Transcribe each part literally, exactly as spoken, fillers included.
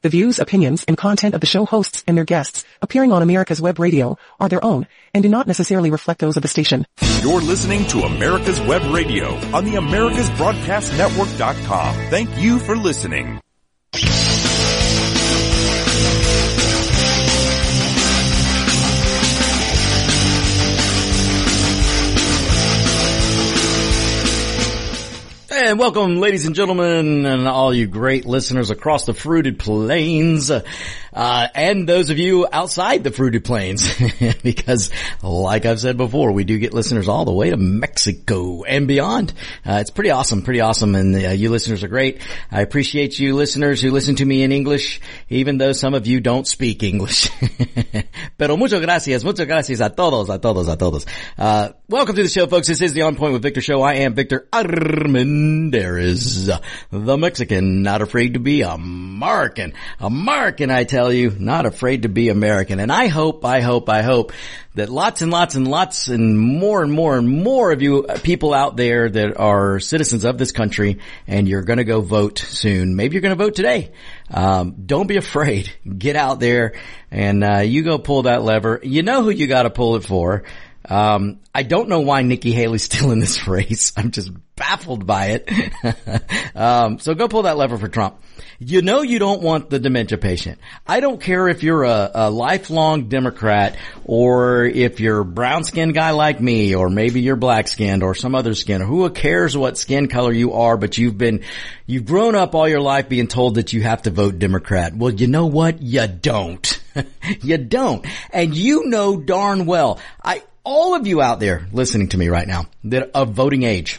The views, opinions, and content of the show hosts and their guests appearing on America's Web Radio are their own and do not necessarily reflect those of the station. You're listening to America's Web Radio on the Americas Broadcast Network dot com. Thank you for listening. And welcome, ladies and gentlemen, and all you great listeners across the fruited plains, uh, and those of you outside the fruited plains, because, like I've said before, we do get listeners all the way to Mexico and beyond. Uh, it's pretty awesome, pretty awesome, and uh, you listeners are great. I appreciate you listeners who listen to me in English, even though some of you don't speak English. Pero muchas gracias, muchas gracias a todos, a todos, a todos. Uh, welcome to the show, folks. This is the On Point with Victor show. I am Victor Armendariz. There is uh, the Mexican, not afraid to be American. American, I tell you, not afraid to be American. And I hope, I hope, I hope that lots and lots and lots and more and more and more of you people out there that are citizens of this country and you're going to go vote soon. Maybe you're going to vote today. Um, don't be afraid. Get out there and uh, you go pull that lever. You know who you got to pull it for. Um, I don't know why Nikki Haley's still in this race. I'm just baffled by it. um, so go pull that lever for Trump. You know you don't want the dementia patient. I don't care if you're a, a lifelong Democrat or if you're a brown-skinned guy like me or maybe you're black-skinned or some other skin. Who cares what skin color you are, but you've been, you've grown up all your life being told that you have to vote Democrat. Well, you know what? You don't. You don't. And you know darn well. I, all of you out there listening to me right now that are of voting age,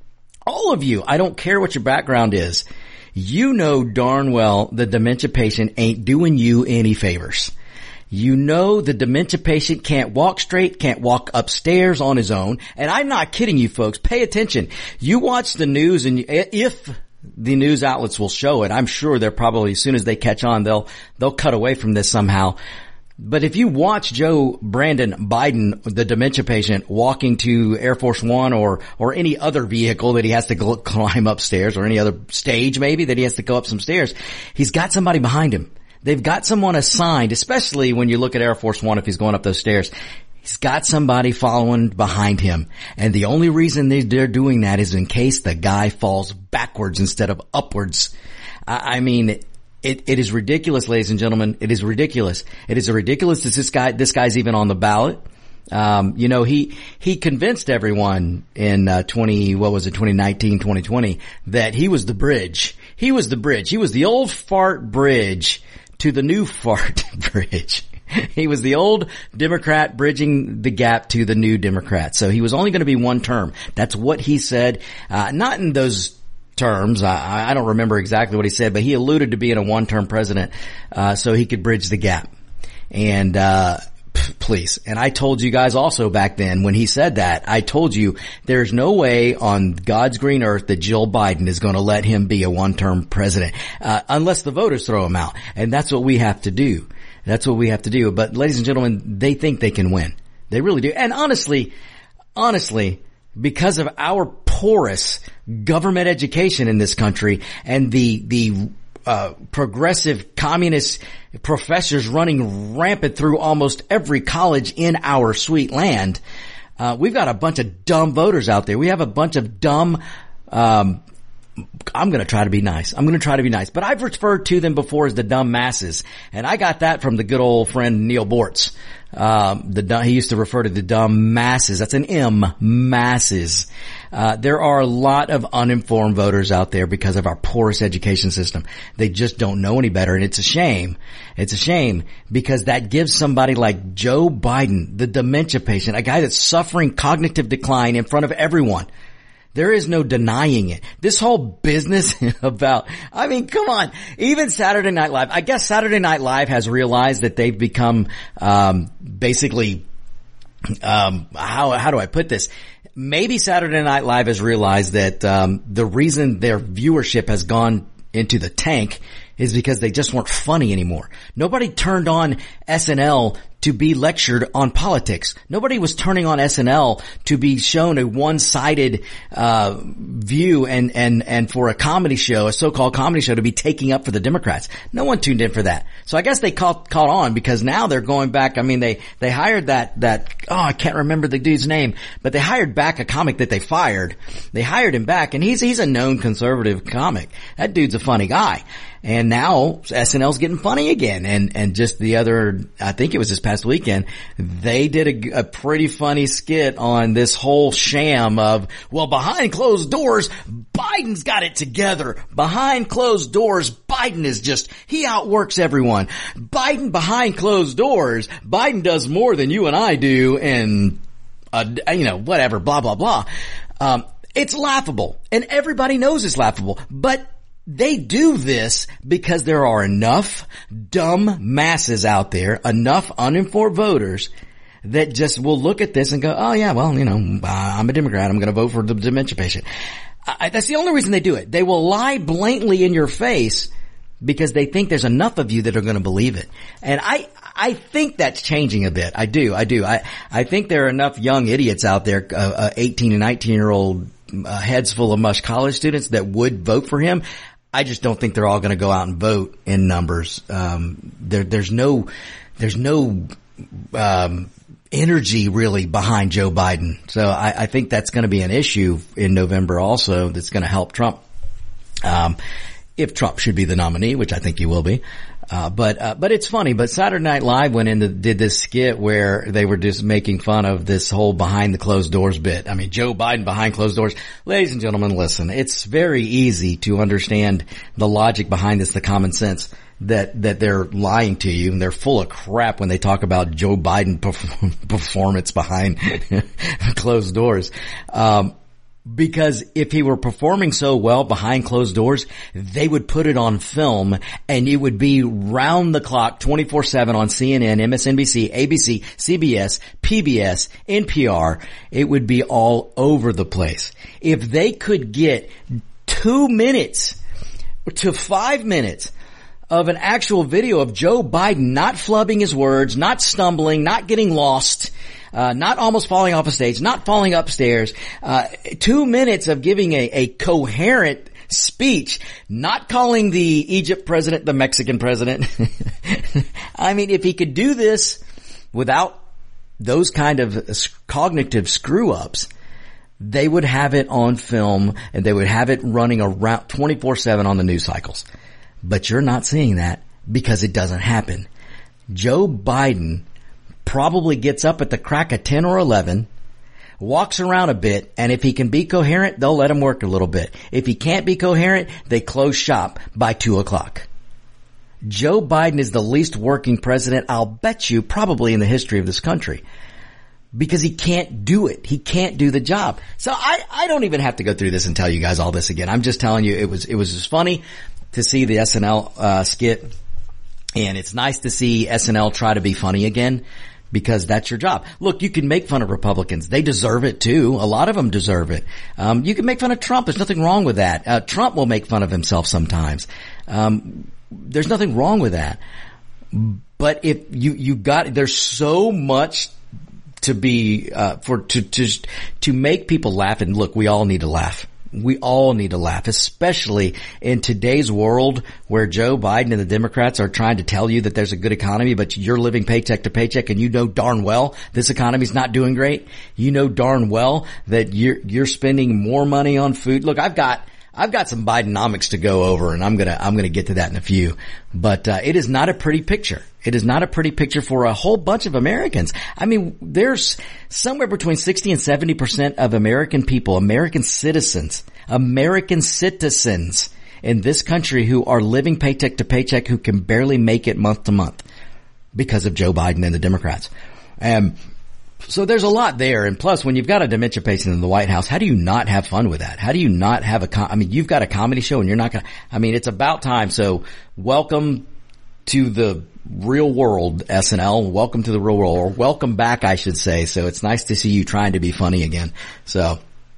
all of you, I don't care what your background is, you know darn well the dementia patient ain't doing you any favors. You know the dementia patient can't walk straight, can't walk upstairs on his own. And I'm not kidding you folks. Pay attention. You watch the news and if the news outlets will show it, I'm sure they're probably, as soon as they catch on, they'll, they'll cut away from this somehow. But if you watch Joe Brandon Biden, the dementia patient, walking to Air Force One or, or any other vehicle that he has to go, climb upstairs or any other stage maybe that he has to go up some stairs, he's got somebody behind him. They've got someone assigned, especially when you look at Air Force One if he's going up those stairs. He's got somebody following behind him. And the only reason they're doing that is in case the guy falls backwards instead of upwards. I mean, It, it is ridiculous, ladies and gentlemen. It is ridiculous. It is ridiculous that this guy, this guy's even on the ballot. Um, you know, he, he convinced everyone in, uh, twenty, what was it, twenty nineteen, twenty twenty, that he was the bridge. He was the bridge. He was the old fart bridge to the new fart bridge. He was the old Democrat bridging the gap to the new Democrat. So he was only going to be one term. That's what he said. Uh, not in those terms. I, I don't remember exactly what he said, but he alluded to being a one-term president, uh, so he could bridge the gap. And, uh, p- please. And I told you guys also back then when he said that, I told you there's no way on God's green earth that Jill Biden is going to let him be a one-term president, uh, unless the voters throw him out. And that's what we have to do. That's what we have to do. But ladies and gentlemen, they think they can win. They really do. And honestly, honestly, because of our porous government education in this country and the, the, uh, progressive communist professors running rampant through almost every college in our sweet land, uh, we've got a bunch of dumb voters out there. We have a bunch of dumb, um, I'm going to try to be nice. I'm going to try to be nice. But I've referred to them before as the dumb masses. And I got that from the good old friend Neil Bortz. Um, the, he used to refer to the dumb masses. That's an M, masses. Uh, there are a lot of uninformed voters out there because of our porous education system. They just don't know any better. And it's a shame. It's a shame because that gives somebody like Joe Biden, the dementia patient, a guy that's suffering cognitive decline in front of everyone. There is no denying it. This whole business about, I mean, come on. Even Saturday Night Live, I guess Saturday Night Live has realized that they've become, um, basically, um, how, how do I put this? Maybe Saturday Night Live has realized that, um, the reason their viewership has gone into the tank is because they just weren't funny anymore. Nobody turned on S N L to be lectured on politics. Nobody was turning on S N L to be shown a one-sided uh view and and and for a comedy show, a so-called comedy show, to be taking up for the Democrats. No one tuned in for that. So I guess they caught caught on, because now they're going back. I mean, they they hired that that oh I can't remember the dude's name, but they hired back a comic that they fired. They hired him back, and he's he's a known conservative comic. That dude's a funny guy. And now S N L's getting funny again. And, and just the other, I think it was this past weekend, they did a, a pretty funny skit on this whole sham of, well, behind closed doors, Biden's got it together. Behind closed doors, Biden is just, he outworks everyone. Biden behind closed doors, Biden does more than you and I do, and, uh, you know, whatever, blah, blah, blah. Um, it's laughable. And everybody knows it's laughable. But they do this because there are enough dumb masses out there, enough uninformed voters, that just will look at this and go, oh yeah, well, you know, I'm a Democrat, I'm going to vote for the dementia patient. I, that's the only reason they do it. They will lie blatantly in your face because they think there's enough of you that are going to believe it. And I, I think that's changing a bit. I do, I do. I, I think there are enough young idiots out there, uh, uh eighteen and nineteen year old uh, heads full of mush college students that would vote for him. I just don't think they're all going to go out and vote in numbers. Um, there, there's no, there's no, um, energy really behind Joe Biden. So I, I think that's going to be an issue in November also that's going to help Trump. Um, if Trump should be the nominee, which I think he will be. Uh, but, uh, but it's funny, but Saturday Night Live went in and did this skit where they were just making fun of this whole behind the closed doors bit. I mean, Joe Biden behind closed doors. Ladies and gentlemen, listen, it's very easy to understand the logic behind this, the common sense that, that they're lying to you, and they're full of crap when they talk about Joe Biden perform- performance behind closed doors. Um, Because if he were performing so well behind closed doors, they would put it on film, and it would be round the clock, twenty-four seven on C N N, M S N B C, A B C, C B S, P B S, N P R. It would be all over the place. If they could get two minutes to five minutes of an actual video of Joe Biden not flubbing his words, not stumbling, not getting lost, Uh, not almost falling off a stage, not falling upstairs, uh, two minutes of giving a, a coherent speech, not calling the Egypt president the Mexican president. I mean, if he could do this without those kind of cognitive screw-ups, they would have it on film, and they would have it running around twenty-four seven on the news cycles. But you're not seeing that because it doesn't happen. Joe Biden probably gets up at the crack of ten or eleven, walks around a bit, and if he can be coherent, they'll let him work a little bit. If he can't be coherent, they close shop by two o'clock. Joe Biden is the least working president, I'll bet you, probably in the history of this country. Because he can't do it. He can't do the job. So I, I don't even have to go through this and tell you guys all this again. I'm just telling you it was, it was just funny to see the S N L, uh, skit. And it's nice to see S N L try to be funny again, because that's your job. Look, you can make fun of Republicans. They deserve it too. A lot of them deserve it. Um, you can make fun of Trump. There's nothing wrong with that. Uh, Trump will make fun of himself sometimes. Um, there's nothing wrong with that. But if you, you got, there's so much to be, uh, for, to, to, to make people laugh. And look, we all need to laugh. We all need to laugh, especially in today's world where Joe Biden and the Democrats are trying to tell you that there's a good economy, but you're living paycheck to paycheck, and you know darn well this economy's not doing great. You know darn well that you're, you're spending more money on food. Look, I've got, I've got some Bidenomics to go over, and I'm gonna, I'm gonna get to that in a few. But, uh, it is not a pretty picture. It is not a pretty picture for a whole bunch of Americans. I mean, there's somewhere between sixty and seventy percent of American people, American citizens, American citizens in this country who are living paycheck to paycheck, who can barely make it month to month because of Joe Biden and the Democrats. Um, So there's a lot there. And plus, when you've got a dementia patient in the White House, how do you not have fun with that? How do you not have a com- I mean, you've got a comedy show and you're not going to, I mean, it's about time. So welcome to the real world, S N L. Welcome to the real world, or welcome back, I should say. So it's nice to see you trying to be funny again. So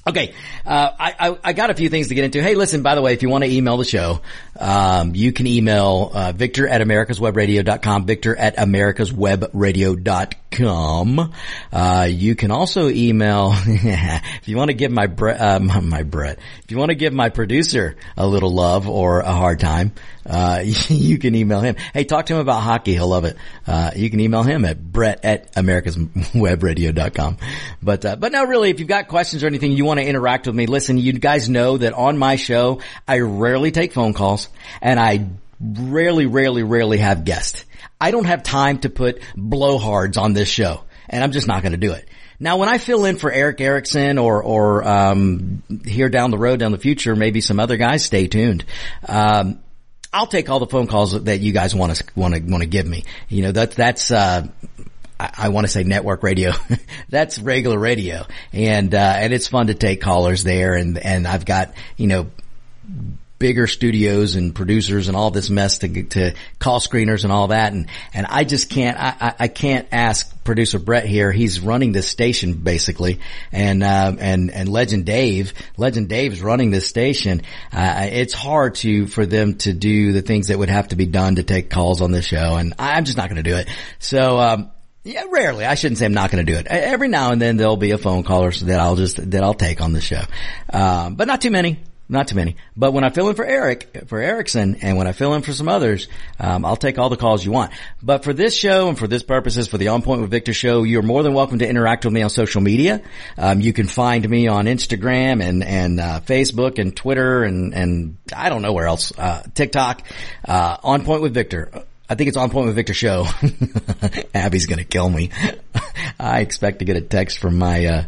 Okay, uh, I, I, I got a few things to get into. Hey, listen, by the way, if you want to email the show, um, you can email, uh, Victor at americas web radio dot com, Victor at americas web radio dot com. Uh, you can also email, if you want to give my Brett, uh, my Brett, if you want to give my producer a little love or a hard time, uh, you can email him. Hey, talk to him about hockey. He'll love it. Uh, you can email him at Brett at americas web radio dot com. But, uh, but no, really, if you've got questions or anything you want to interact with me, listen, you guys know that on my show, I rarely take phone calls and I rarely, rarely, rarely have guests. I don't have time to put blowhards on this show, and I'm just not going to do it. Now, when I fill in for Eric Erickson or, or, um, here down the road, down the future, maybe some other guys, stay tuned. Um, I'll take all the phone calls that you guys want to, want to, want to give me. You know, that, that's, uh, I, I want to say network radio. That's regular radio. And, uh, and it's fun to take callers there. And, and I've got, you know, bigger studios and producers and all this mess to to call screeners and all that, and and I just can't I, I I can't ask producer Brett here. He's running this station basically, and uh, and and Legend Dave, Legend Dave's running this station. Uh, it's hard to for them to do the things that would have to be done to take calls on this show, and I'm just not going to do it. So. um Yeah, rarely. I shouldn't say I'm not going to do it. Every now and then there'll be a phone caller that I'll just that I'll take on the show, um, but not too many. Not too many. But when I fill in for Eric, for Erickson, and when I fill in for some others, um, I'll take all the calls you want. But for this show and for this purposes, for the On Point with Victor show, you're more than welcome to interact with me on social media. Um, you can find me on Instagram and, and, uh, Facebook and Twitter and, and I don't know where else, uh, TikTok, uh, On Point with Victor. I think it's On Point with Victor show. Abby's gonna kill me. I expect to get a text from my, uh,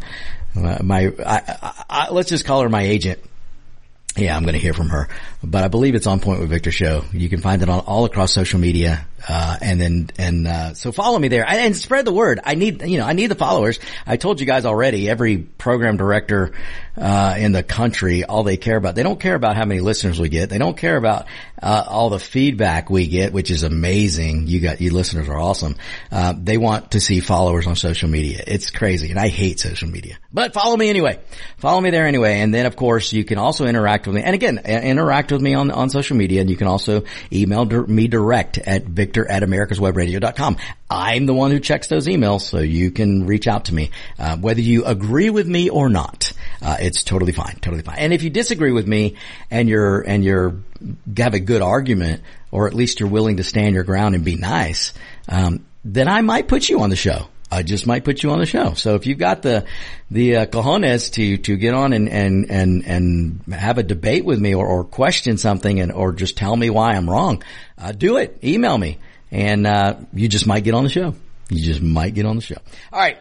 my, I, I, I, let's just call her my agent. Yeah, I'm going to hear from her, but I believe it's On Point with Victor show. You can find it on all across social media. Uh, and then, and, uh, so follow me there and spread the word. I need, you know, I need the followers. I told you guys already, every program director, uh, in the country, all they care about, they don't care about how many listeners we get. They don't care about, uh, all the feedback we get, which is amazing. You got, you listeners are awesome. Uh, they want to see followers on social media. It's crazy. And I hate social media, but follow me anyway. Follow me there anyway. And then of course you can also interact with me. And again, interact with me on, on social media. And you can also email me direct at Victor at americas web radio dot com. I'm the one who checks those emails, so you can reach out to me, uh, whether you agree with me or not. Uh, it's totally fine, totally fine. And if you disagree with me and you're, and you're, have a good argument, or at least you're willing to stand your ground and be nice, um, then I might put you on the show. I just might put you on the show. So if you've got the, the, uh, cojones to, to get on and, and, and, and have a debate with me or, or question something and, or just tell me why I'm wrong, uh, do it. Email me and, uh, you just might get on the show. You just might get on the show. All right.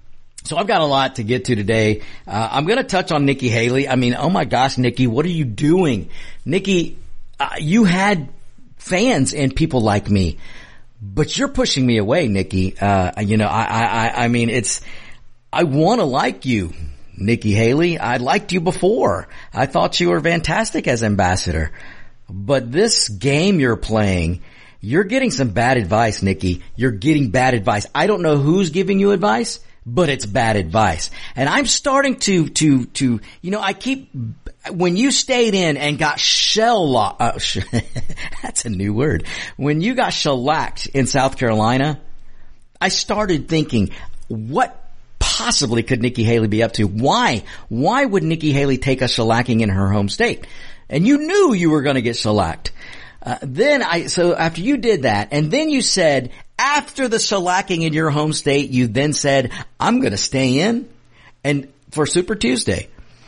So I've got a lot to get to today. Uh, I'm going to touch on Nikki Haley. I mean, oh my gosh, Nikki, what are you doing? Nikki, uh, you had fans and people like me. But you're pushing me away, Nikki. Uh, you know, I, I, I mean, it's, I want to like you, Nikki Haley. I liked you before. I thought you were fantastic as ambassador. But this game you're playing, you're getting some bad advice, Nikki. You're getting bad advice. I don't know who's giving you advice, but it's bad advice. And I'm starting to, to, to, you know, I keep, when you stayed in and got shell locked, uh, sh- that's a new word. When you got shellacked in South Carolina, I started thinking, what possibly could Nikki Haley be up to? Why? Why would Nikki Haley take a shellacking in her home state? And you knew you were going to get shellacked. Uh, then I, so after you did that, and then you said, after the shellacking in your home state, you then said, I'm going to stay in and for Super Tuesday,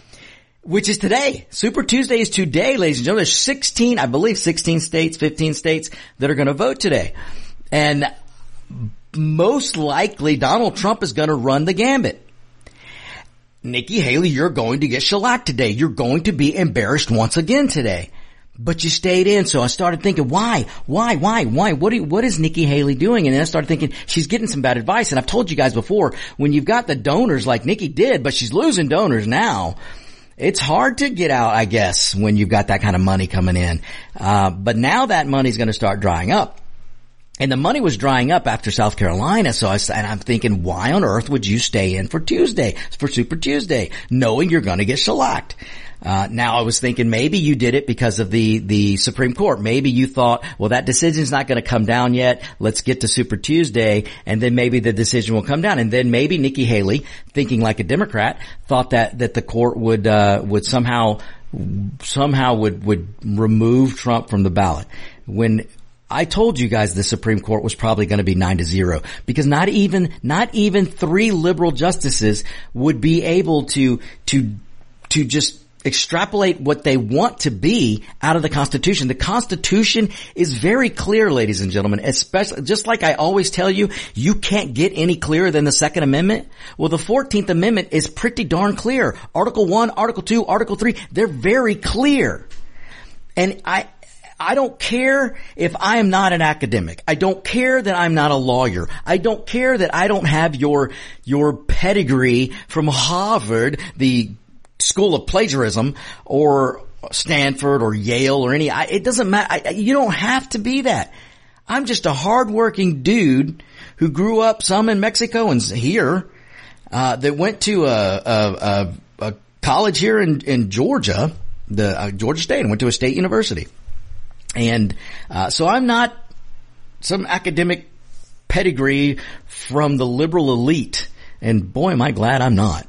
which is today. Super Tuesday is today, ladies and gentlemen. There's sixteen, I believe sixteen states, fifteen states that are going to vote today. And most likely Donald Trump is going to run the gambit. Nikki Haley, you're going to get shellacked today. You're going to be embarrassed once again today. But you stayed in, so I started thinking, why, why, why, why, what do you, what is Nikki Haley doing? And then I started thinking, she's getting some bad advice. And I've told you guys before, when you've got the donors like Nikki did, but she's losing donors now, it's hard to get out, I guess, when you've got that kind of money coming in. Uh, but now that money's going to start drying up. And the money was drying up after South Carolina. So I was, and I'm thinking, why on earth would you stay in for Tuesday, for Super Tuesday, knowing you're going to get shellacked? Uh, now I was thinking maybe you did it because of the, the Supreme Court. Maybe you thought, well, that decision's not going to come down yet. Let's get to Super Tuesday and then maybe the decision will come down. And then maybe Nikki Haley, thinking like a Democrat, thought that, that the court would, uh, would somehow, somehow would, would remove Trump from the ballot. When I told you guys the Supreme Court was probably going to be nine to zero because not even, not even three liberal justices would be able to, to, to just extrapolate what they want to be out of the Constitution. The Constitution is very clear, ladies and gentlemen, especially, just like I always tell you, you can't get any clearer than the Second Amendment. Well, the fourteenth Amendment is pretty darn clear. Article one, Article two, Article three, they're very clear. And I, I don't care if I am not an academic. I don't care that I'm not a lawyer. I don't care that I don't have your, your pedigree from Harvard, the School of Plagiarism, or Stanford or Yale or any, I, it doesn't matter. I, you don't have to be that. I'm just a hardworking dude who grew up some in Mexico and here, uh, that went to a, a, a, a college here in, in Georgia, the uh, Georgia State, and went to a state university. And, uh, so I'm not some academic pedigree from the liberal elite. And boy, am I glad I'm not.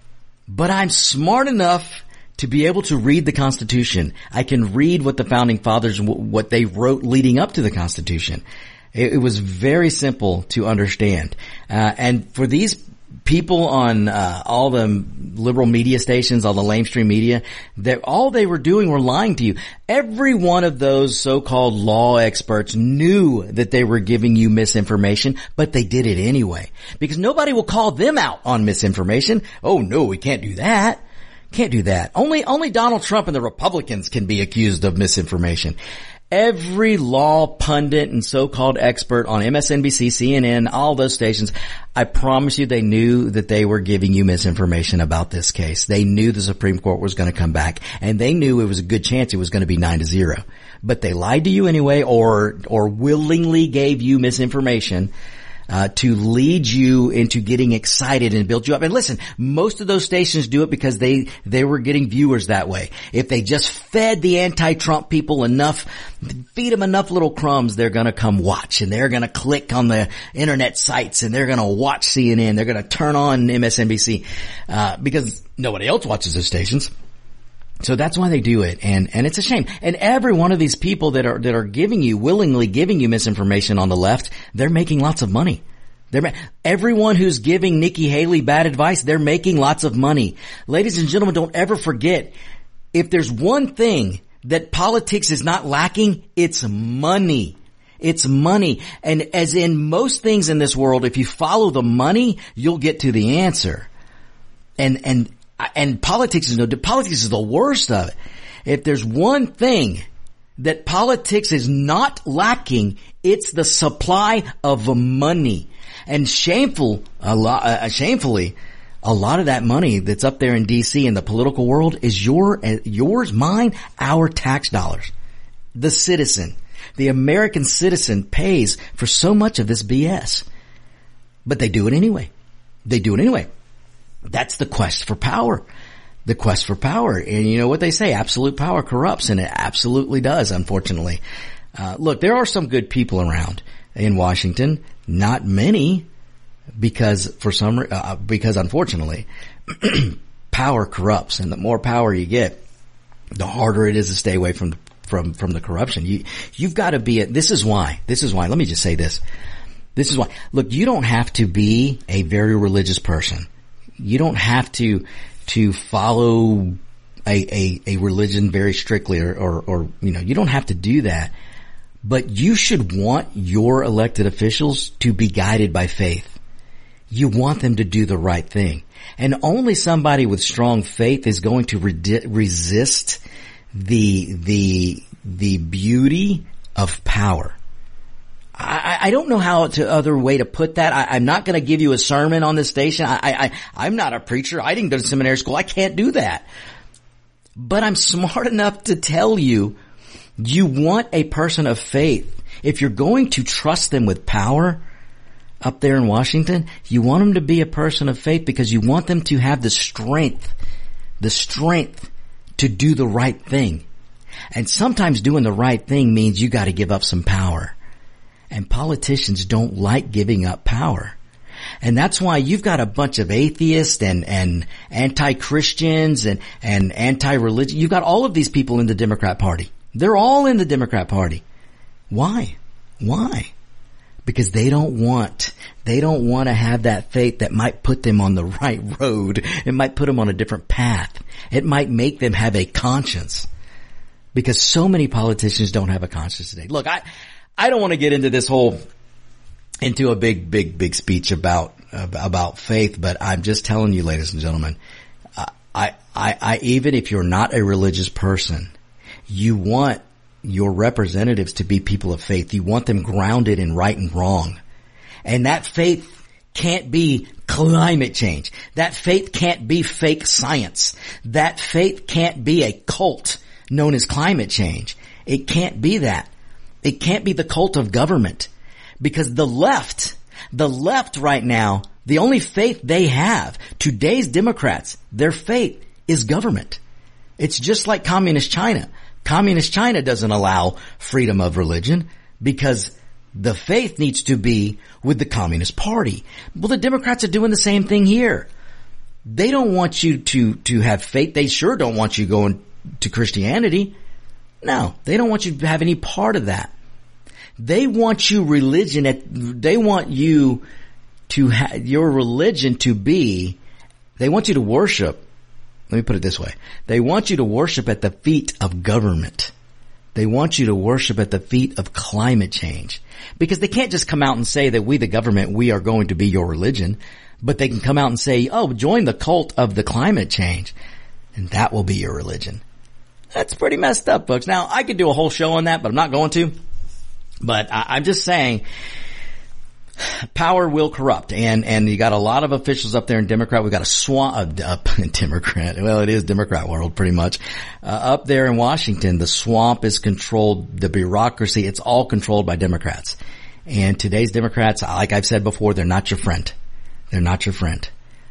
But I'm smart enough to be able to read the Constitution. I can read what the founding fathers, what they wrote leading up to the Constitution. It, it was very simple to understand. Uh, and for these people on uh, all the liberal media stations, all the lamestream media, that all they were doing were lying to you. Every one of those so-called law experts knew that they were giving you misinformation, but they did it anyway. Because nobody will call them out on misinformation. Oh no, we can't do that. Can't do that. Only, only Donald Trump and the Republicans can be accused of misinformation. Every law pundit and so-called expert on M S N B C, C N N, all those stations, I promise you they knew that they were giving you misinformation about this case. They knew the Supreme Court was going to come back, and they knew it was a good chance it was going to be nine to zero. But they lied to you anyway, or, or willingly gave you misinformation Uh, to lead you into getting excited and build you up. And listen, most of those stations do it because they, they were getting viewers that way. If they just fed the anti-Trump people enough, feed them enough little crumbs, they're gonna come watch, and they're gonna click on the internet sites, and they're gonna watch C N N, they're gonna turn on M S N B C, uh, because nobody else watches those stations. So that's why they do it, and, and it's a shame. And every one of these people that are, that are giving you, willingly giving you misinformation on the left, they're making lots of money. They're, ma- everyone who's giving Nikki Haley bad advice, they're making lots of money. Ladies and gentlemen, don't ever forget, if there's one thing that politics is not lacking, it's money. It's money. And as in most things in this world, if you follow the money, you'll get to the answer. And, and, And politics is no, politics is the worst of it. If there's one thing that politics is not lacking, it's the supply of money. And shameful, a lot, uh, shamefully, a lot of that money that's up there in D C in the political world is your, uh, yours, mine, our tax dollars. The citizen, the American citizen pays for so much of this B S. But they do it anyway. They do it anyway. That's the quest for power. The quest for power. And you know what they say, absolute power corrupts, and it absolutely does, unfortunately. Uh, look, there are some good people around in Washington. Not many, because for some, uh, because unfortunately, power corrupts, and the more power you get, the harder it is to stay away from, from, from the corruption. You, you've got to be, a, this is why, this is why, let me just say this. This is why, look, you don't have to be a very religious person. You don't have to, to follow a, a, a religion very strictly, or, or, or, you know, you don't have to do that. But you should want your elected officials to be guided by faith. You want them to do the right thing. And only somebody with strong faith is going to re- resist the, the, the beauty of power. I, I don't know how to other way to put that. I, I'm not going to give you a sermon on this station. I, I, I'm not a preacher. I didn't go to seminary school. I can't do that. But I'm smart enough to tell you, you want a person of faith. If you're going to trust them with power up there in Washington, you want them to be a person of faith because you want them to have the strength, the strength to do the right thing. And sometimes doing the right thing means you got to give up some power. And politicians don't like giving up power. And that's why you've got a bunch of atheists and, and anti-Christians and, and anti-religion. You've got all of these people in the Democrat Party. They're all in the Democrat Party. Why? Why? Because they don't want, they don't want to have that faith that might put them on the right road. It might put them on a different path. It might make them have a conscience. Because so many politicians don't have a conscience today. Look, I, I don't want to get into this whole, into a big, big, big speech about, about faith, but I'm just telling you, ladies and gentlemen, I, I, I, even if you're not a religious person, you want your representatives to be people of faith. You want them grounded in right and wrong. And that faith can't be climate change. That faith can't be fake science. That faith can't be a cult known as climate change. It can't be that. It can't be the cult of government. Because the left, the left right now, the only faith they have, today's Democrats, their faith is government. It's just like communist China. Communist China doesn't allow freedom of religion because the faith needs to be with the Communist Party. Well, the Democrats are doing the same thing here. They don't want you to, to have faith. They sure don't want you going to Christianity. No, they don't want you to have any part of that. They want you religion at, they want you to have your religion to be, they want you to worship. Let me put it this way. They want you to worship at the feet of government. They want you to worship at the feet of climate change. Because they can't just come out and say that we, the government, we are going to be your religion. But they can come out and say, oh, join the cult of the climate change. And that will be your religion. That's pretty messed up, folks. Now, I could do a whole show on that, but I'm not going to. But I, I'm just saying, power will corrupt, and and you got a lot of officials up there in Democrat. We got a swamp, uh, up in Democrat. Well, it is Democrat world pretty much. Uh, up there in Washington, the swamp is controlled. The bureaucracy, it's all controlled by Democrats. And today's Democrats, like I've said before, they're not your friend. They're not your friend.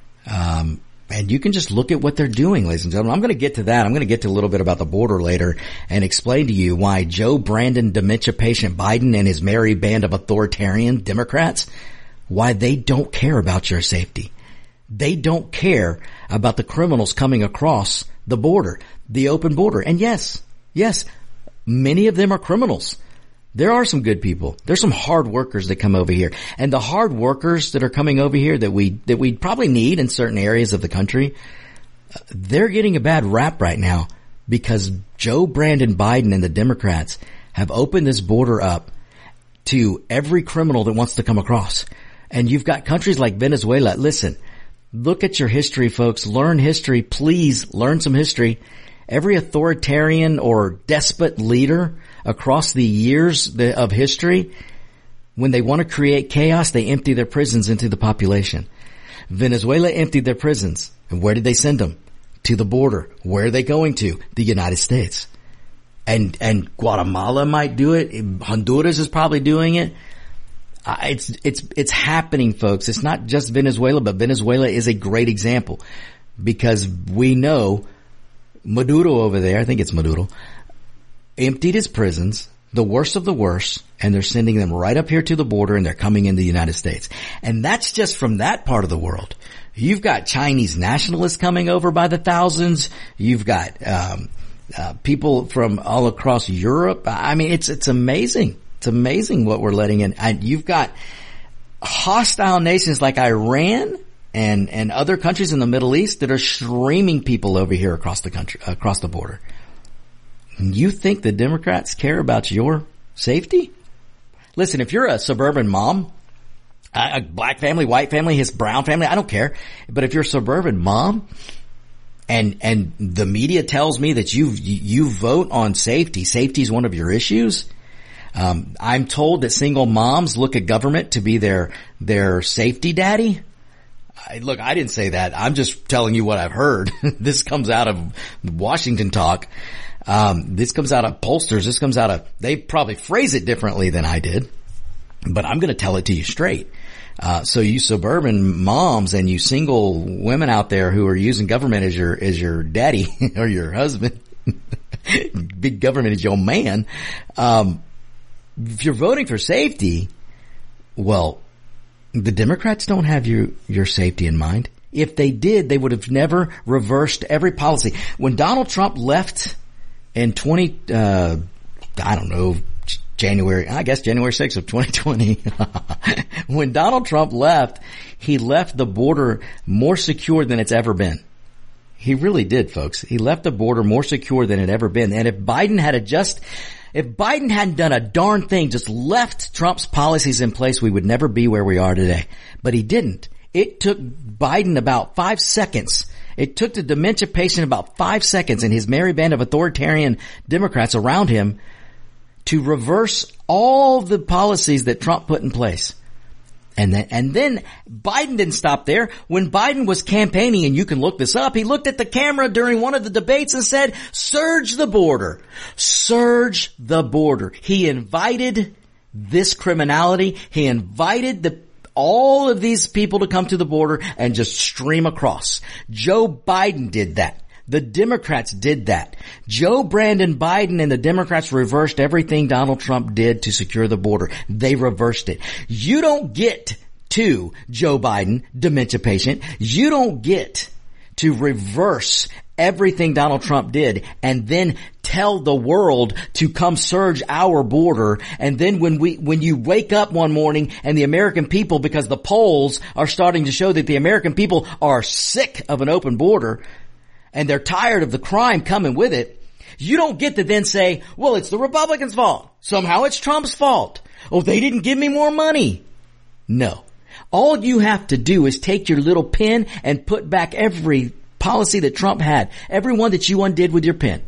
Um, And you can just look at what they're doing, ladies and gentlemen. I'm going to get to that. I'm going to get to a little bit about the border later and explain to you why Joe Brandon dementia patient Biden and his merry band of authoritarian Democrats, why they don't care about your safety. They don't care about the criminals coming across the border, the open border. And yes, yes, many of them are criminals. There are some good people. There's some hard workers that come over here. And the hard workers that are coming over here that we, that we probably need in certain areas of the country, they're getting a bad rap right now because Joe Brandon Biden and the Democrats have opened this border up to every criminal that wants to come across. And you've got countries like Venezuela. Listen, look at your history, folks. Learn history. Please learn some history. Every authoritarian or despot leader across the years of history, when they want to create chaos, they empty their prisons into the population. Venezuela emptied their prisons. And where did they send them? To the border. Where are they going to? The United States. And, and Guatemala might do it. Honduras is probably doing it. Uh, it's, it's, it's happening, folks. It's not just Venezuela, but Venezuela is a great example because we know Maduro over there, I think it's Maduro, emptied his prisons, the worst of the worst, and they're sending them right up here to the border and they're coming into the United States. And that's just from that part of the world. You've got Chinese nationalists coming over by the thousands. You've got, um, uh, people from all across Europe. I mean, it's, it's amazing. It's amazing what we're letting in. And you've got hostile nations like Iran and, and other countries in the Middle East that are streaming people over here across the country, across the border. You think the Democrats care about your safety? Listen, if you're a suburban mom, a black family, white family, his brown family, I don't care. But if you're a suburban mom and, and the media tells me that you, you vote on safety, safety is one of your issues. Um, I'm told that single moms look at government to be their, their safety daddy. I, look, I didn't say that. I'm just telling you what I've heard. This comes out of Washington talk. Um, this comes out of pollsters. This comes out of, they probably phrase it differently than I did, but I'm going to tell it to you straight. Uh, so you suburban moms and you single women out there who are using government as your, as your daddy or your husband, big government is your man. Um, if you're voting for safety, well, the Democrats don't have your, your safety in mind. If they did, they would have never reversed every policy. When Donald Trump left in twenty, uh, I don't know, January, I guess January sixth of twenty twenty. When Donald Trump left, he left the border more secure than it's ever been. He really did, folks. He left the border more secure than it ever been. And if Biden had just, if Biden hadn't done a darn thing, just left Trump's policies in place, we would never be where we are today. But he didn't. It took Biden about five seconds. It took the dementia patient about five seconds and his merry band of authoritarian Democrats around him to reverse all the policies that Trump put in place. And then, and then Biden didn't stop there. When Biden was campaigning, and you can look this up, he looked at the camera during one of the debates and said, surge the border, surge the border. He invited this criminality. He invited the all of these people to come to the border and just stream across. Joe Biden did that. The Democrats did that. Joe Brandon Biden and the Democrats reversed everything Donald Trump did to secure the border. They reversed it. You don't get to, Joe Biden, dementia patient, you don't get to reverse everything Donald Trump did and then tell the world to come surge our border. And then when we, when you wake up one morning and the American people, because the polls are starting to show that the American people are sick of an open border, and they're tired of the crime coming with it, you don't get to then say, well, it's the Republicans' fault. Somehow it's Trump's fault. Oh, they didn't give me more money. No. All you have to do is take your little pen and put back every policy that Trump had. Every one that you undid with your pen.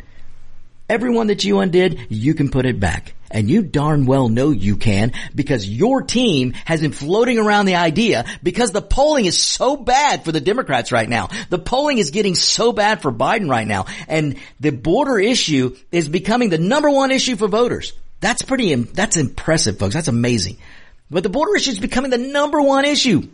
Every one that you undid, you can put it back. And you darn well know you can, because your team has been floating around the idea, because the polling is so bad for the Democrats right now. The polling is getting so bad for Biden right now. And the border issue is becoming the number one issue for voters. That's pretty, that's impressive, folks. That's amazing. But the border issue is becoming the number one issue.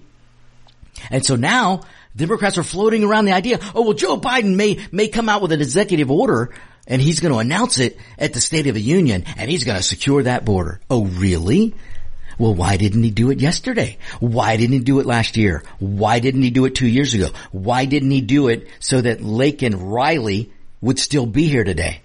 And so now Democrats are floating around the idea, oh, well, Joe Biden may, may come out with an executive order and he's going to announce it at the State of the Union, and he's going to secure that border. Oh, really? Well, why didn't he do it yesterday? Why didn't he do it last year? Why didn't he do it two years ago? Why didn't he do it so that Laken Riley would still be here today?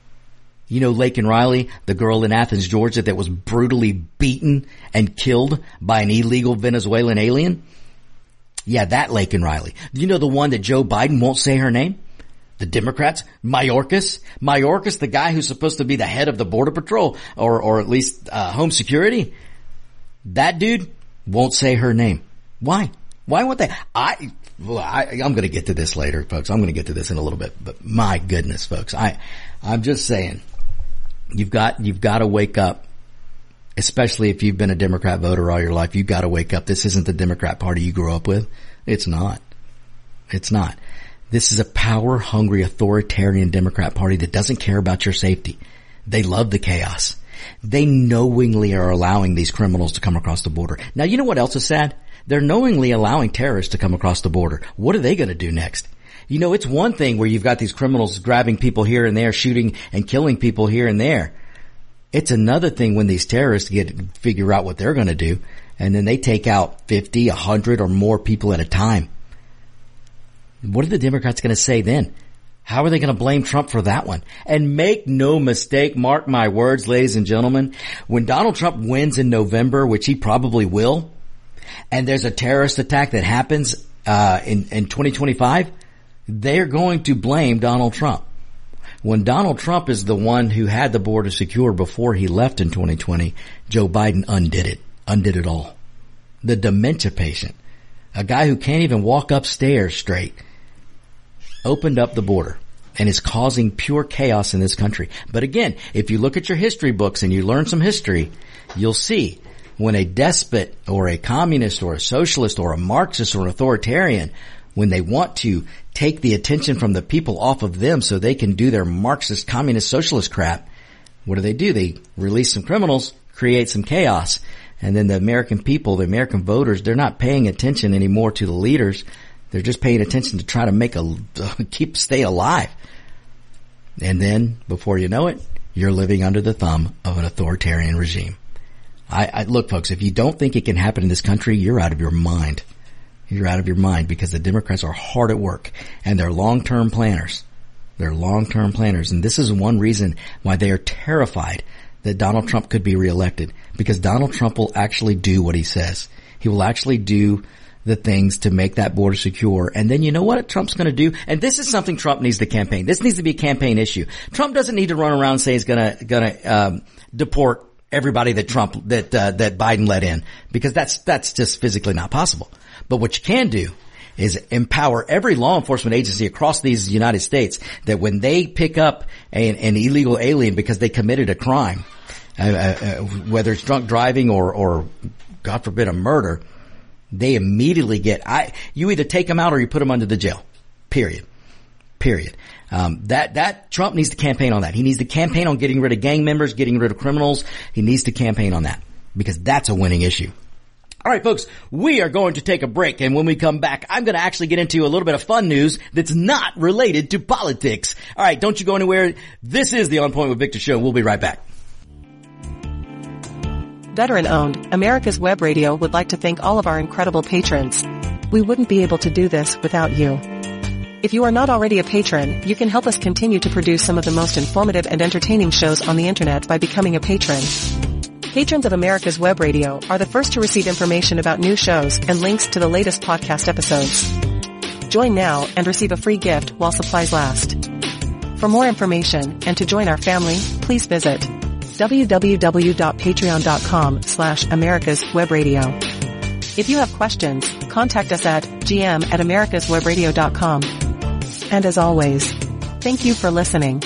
You know Laken Riley, the girl in Athens, Georgia, that was brutally beaten and killed by an illegal Venezuelan alien? Yeah, that Laken Riley. You know the one that Joe Biden won't say her name? The Democrats, Mayorkas, Mayorkas, the guy who's supposed to be the head of the Border Patrol, or, or at least, uh, Home Security. That dude won't say her name. Why? Why won't they? I, well, I, I'm gonna get to this later, folks. I'm gonna get to this in a little bit, but my goodness, folks, I, I'm just saying, you've got, you've got to wake up, especially if you've been a Democrat voter all your life. You've got to wake up. This isn't the Democrat Party you grew up with. It's not. It's not. This is a power-hungry, authoritarian Democrat Party that doesn't care about your safety. They love the chaos. They knowingly are allowing these criminals to come across the border. Now, you know what else is sad? They're knowingly allowing terrorists to come across the border. What are they going to do next? You know, it's one thing where you've got these criminals grabbing people here and there, shooting and killing people here and there. It's another thing when these terrorists get figure out what they're going to do, and then they take out fifty, a hundred, or more people at a time. What are the Democrats going to say then? How are they going to blame Trump for that one? And make no mistake, mark my words, ladies and gentlemen, when Donald Trump wins in November, which he probably will, and there's a terrorist attack that happens uh in, in twenty twenty-five, they're going to blame Donald Trump. When Donald Trump is the one who had the border secure before he left in twenty twenty, Joe Biden undid it, undid it all. The dementia patient, a guy who can't even walk upstairs straight, opened up the border and is causing pure chaos in this country. But again, if you look at your history books and you learn some history, you'll see when a despot or a communist or a socialist or a Marxist or an authoritarian when they want to take the attention from the people off of them so they can do their Marxist, communist, socialist crap, what do they do? They release some criminals, create some chaos, and then the American people, the American voters, they're not paying attention anymore to the leaders. They're just paying attention to try to make a, uh, keep, stay alive. And then, before you know it, you're living under the thumb of an authoritarian regime. I, I look, folks, if you don't think it can happen in this country, you're out of your mind. You're out of your mind, because the Democrats are hard at work, and they're long-term planners. They're long-term planners, and this is one reason why they are terrified that Donald Trump could be reelected, because Donald Trump will actually do what he says. He will actually do the things to make that border secure. And then you know what Trump's going to do? And this is something Trump needs to campaign. This needs to be a campaign issue. Trump doesn't need to run around and say he's going to going to um, deport everybody that Trump that uh, that Biden let in, because that's that's just physically not possible. But what you can do is empower every law enforcement agency across these United States that when they pick up an, an illegal alien because they committed a crime, uh, uh, whether it's drunk driving or, or God forbid a murder, they immediately get, I, you either take them out or you put them under the jail. Period. Period. Um, that, that, Trump needs to campaign on that. He needs to campaign on getting rid of gang members, getting rid of criminals. He needs to campaign on that, because that's a winning issue. All right, folks, we are going to take a break, and when we come back, I'm going to actually get into a little bit of fun news that's not related to politics. All right, don't you go anywhere. This is the On Point with Victor show. We'll be right back. Veteran-owned, America's Web Radio would like to thank all of our incredible patrons. We wouldn't be able to do this without you. If you are not already a patron, you can help us continue to produce some of the most informative and entertaining shows on the internet by becoming a patron. Patrons of America's Web Radio are the first to receive information about new shows and links to the latest podcast episodes. Join now and receive a free gift while supplies last. For more information and to join our family, please visit www.patreon.com slash America's Web Radio. If you have questions, contact us at g m at americas web radio dot com. And as always, thank you for listening.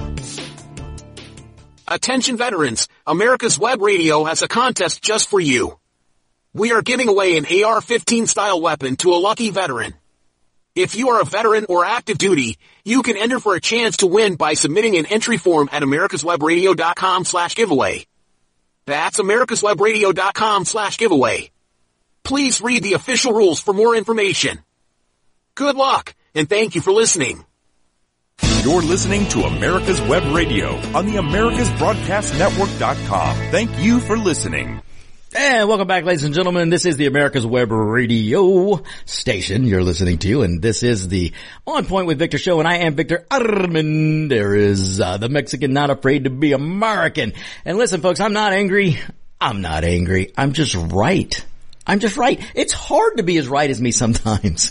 Attention veterans, America's Web Radio has a contest just for you. We are giving away an A R fifteen style weapon to a lucky veteran. If you are a veteran or active duty, you can enter for a chance to win by submitting an entry form at americas web radio dot com slash giveaway. That's americas web radio dot com slash giveaway. Please read the official rules for more information. Good luck, and thank you for listening. You're listening to America's Web Radio on the americas broadcast network dot com. Thank you for listening. And welcome back, ladies and gentlemen. This is the America's Web Radio station you're listening to, and this is the On Point with Victor show, and I am Victor Armendariz, uh, the Mexican not afraid to be American. And listen, folks, I'm not angry. I'm not angry. I'm just right. I'm just right. It's hard to be as right as me sometimes.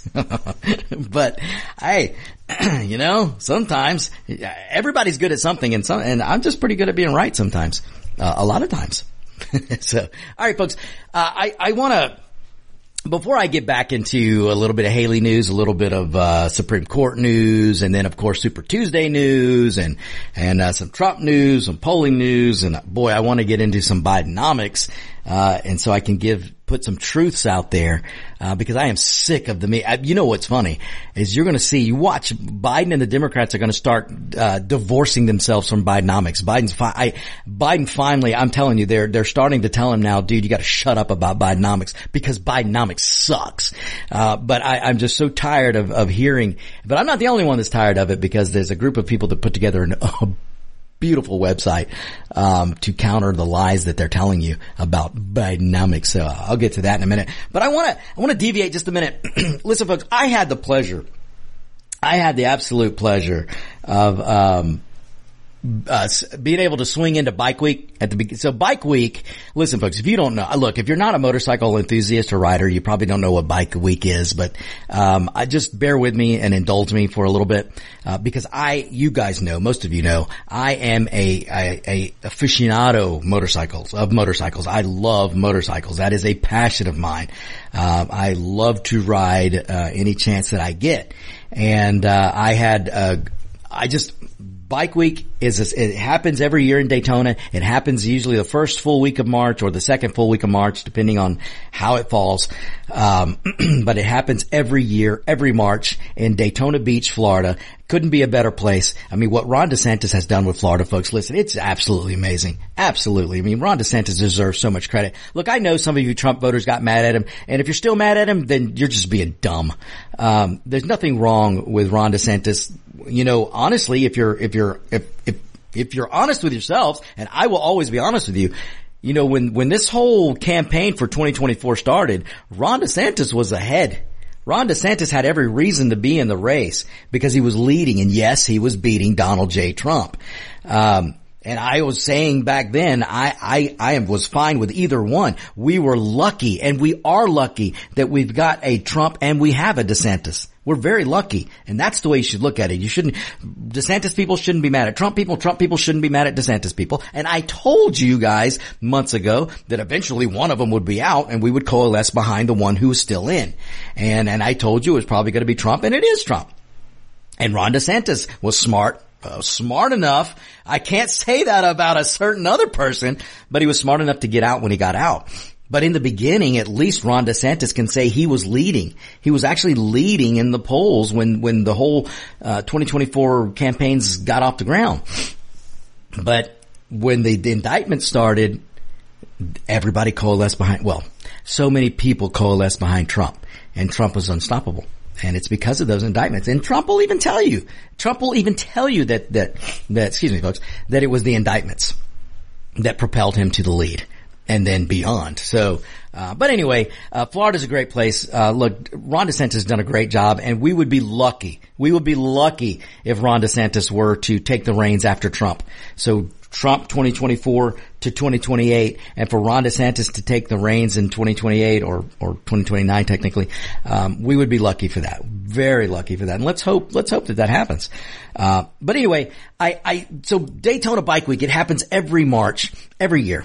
But, hey, you know, sometimes everybody's good at something, and some, and I'm just pretty good at being right sometimes. Uh, a lot of times. So, all right, folks, uh, I, I want to, before I get back into a little bit of Haley news, a little bit of, uh, Supreme Court news, and then, of course, Super Tuesday news, and, and, uh, some Trump news, some polling news, and boy, I want to get into some Bidenomics, uh, and so I can give, put some truths out there, uh, because I am sick of the me. I, you know what's funny is you're going to see, you watch Biden and the Democrats are going to start, uh, divorcing themselves from Bidenomics. Biden's fi- I, Biden finally, I'm telling you, they're, they're starting to tell him now, dude, you got to shut up about Bidenomics because Bidenomics sucks. Uh, but I, I'm just so tired of, of hearing, but I'm not the only one that's tired of it, because there's a group of people that put together an, a beautiful website, um, to counter the lies that they're telling you about Bidenomics. So I'll get to that in a minute. But I want to, I want to deviate just a minute. Listen, folks, I had the pleasure, I had the absolute pleasure of, um, Uh, being able to swing into Bike Week at the beginning. So Bike Week, listen folks, if you don't know, look, if you're not a motorcycle enthusiast or rider, you probably don't know what Bike Week is, but, um, I just bear with me and indulge me for a little bit, uh, because I, you guys know, most of you know, I am a, a, a aficionado motorcycles, of motorcycles. I love motorcycles. That is a passion of mine. Uh, I love to ride, uh, any chance that I get. And, uh, I had, uh, I just, Bike Week is, it happens every year in Daytona. It happens usually the first full week of March or the second full week of March, depending on how it falls. Um, but it happens every year, every March in Daytona Beach, Florida. Couldn't be a better place. I mean, what Ron DeSantis has done with Florida, folks, listen, it's absolutely amazing. Absolutely. I mean, Ron DeSantis deserves so much credit. Look, I know some of you Trump voters got mad at him, and if you're still mad at him, then you're just being dumb. Um, there's nothing wrong with Ron DeSantis. You know, honestly, if you're, if you're, if, if, if you're honest with yourselves, and I will always be honest with you, you know, when, when this whole campaign for twenty twenty-four started, Ron DeSantis was ahead. Ron DeSantis had every reason to be in the race because he was leading, and yes, he was beating Donald J. Trump. Um, and I was saying back then, I, I, I was fine with either one. We were lucky, and we are lucky that we've got a Trump and we have a DeSantis. We're very lucky, and that's the way you should look at it. You shouldn't, DeSantis people shouldn't be mad at Trump people, Trump people shouldn't be mad at DeSantis people. And I told you guys months ago that eventually one of them would be out and we would coalesce behind the one who is still in. And, and I told you it was probably going to be Trump, and it is Trump. And Ron DeSantis was smart, uh, smart enough. I can't say that about a certain other person, but he was smart enough to get out when he got out. But in the beginning, at least Ron DeSantis can say he was leading. He was actually leading in the polls when, when the whole, uh, twenty twenty-four campaigns got off the ground. But when the, the indictment started, everybody coalesced behind, well, so many people coalesced behind Trump, and Trump was unstoppable. And it's because of those indictments. And Trump will even tell you, Trump will even tell you that, that, that, excuse me folks, that it was the indictments that propelled him to the lead. And then beyond. So, uh, but anyway, uh, Florida's a great place. Uh, look, Ron DeSantis has done a great job, and we would be lucky. We would be lucky if Ron DeSantis were to take the reins after Trump. So Trump twenty twenty-four to twenty twenty-eight, and for Ron DeSantis to take the reins in twenty twenty-eight or, or twenty twenty-nine technically, um, we would be lucky for that. Very lucky for that. And let's hope, let's hope that that happens. Uh, but anyway, I, I, so Daytona Bike Week, it happens every March, every year.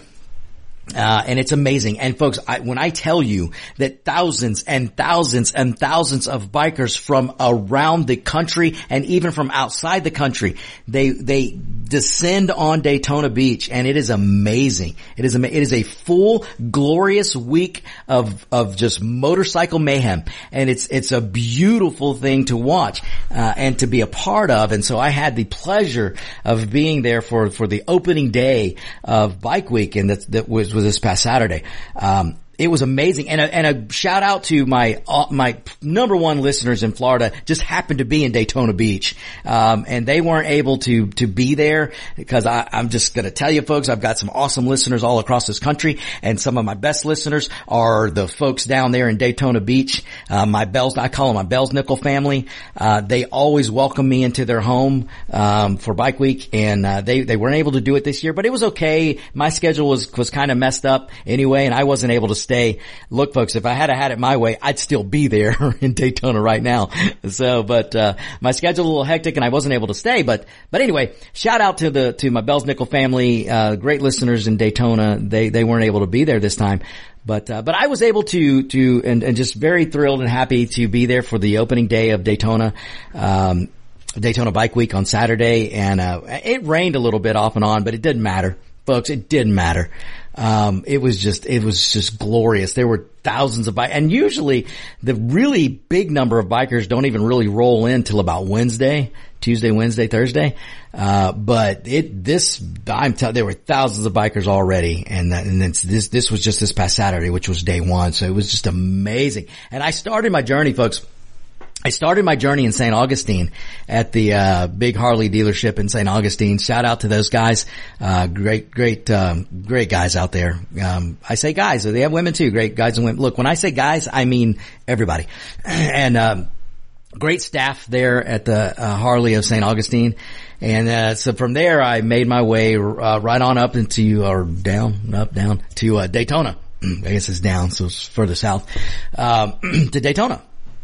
Uh, and it's amazing. And folks, I, when I tell you that thousands and thousands and thousands of bikers from around the country and even from outside the country, they, they descend on Daytona Beach, and it is amazing. It is, it is a full, glorious week of, of just motorcycle mayhem. And it's, it's a beautiful thing to watch, uh, and to be a part of. And so I had the pleasure of being there for, for the opening day of Bike Week, and that, that was, was this past Saturday. Um, it was amazing. And a, and a shout out to my, uh, my number one listeners in Florida just happened to be in Daytona Beach. Um, and they weren't able to, to be there because I, I'm just going to tell you folks, I've got some awesome listeners all across this country, and some of my best listeners are the folks down there in Daytona Beach. Uh, my Bells, I call them my Bells Nickel family. Uh, they always welcome me into their home, um, for Bike Week, and, uh, they, they weren't able to do it this year, but it was okay. My schedule was, was kind of messed up anyway, and I wasn't able to stay. Look, folks, if I had had it my way, I'd still be there in Daytona right now. So, but, uh, my schedule a little hectic and I wasn't able to stay. But, but anyway, shout out to the, to my Bells Nickel family, uh, great listeners in Daytona. They, they weren't able to be there this time. But, uh, but I was able to, to, and, and just very thrilled and happy to be there for the opening day of Daytona, um, Daytona Bike Week on Saturday. And, uh, it rained a little bit off and on, but it didn't matter. Folks, it didn't matter. Um, it was just, it was just glorious. There were thousands of bikers, and usually the really big number of bikers don't even really roll in till about Wednesday, Tuesday, Wednesday, Thursday. Uh, but it, this, I'm telling, there were thousands of bikers already, and that, and it's, this, this was just this past Saturday, which was day one. So it was just amazing. And I started my journey, folks. I started my journey in Saint Augustine at the, uh, big Harley dealership in Saint Augustine. Shout out to those guys. Uh, great, great, um, great guys out there. Um, I say guys, they have women too. Great guys and women. Look, when I say guys, I mean everybody. And, um, great staff there at the, uh, Harley of Saint Augustine. And, uh, so from there I made my way, uh, right on up into, or down, up, down to, uh, Daytona. I guess it's down, so it's further south, um, to Daytona.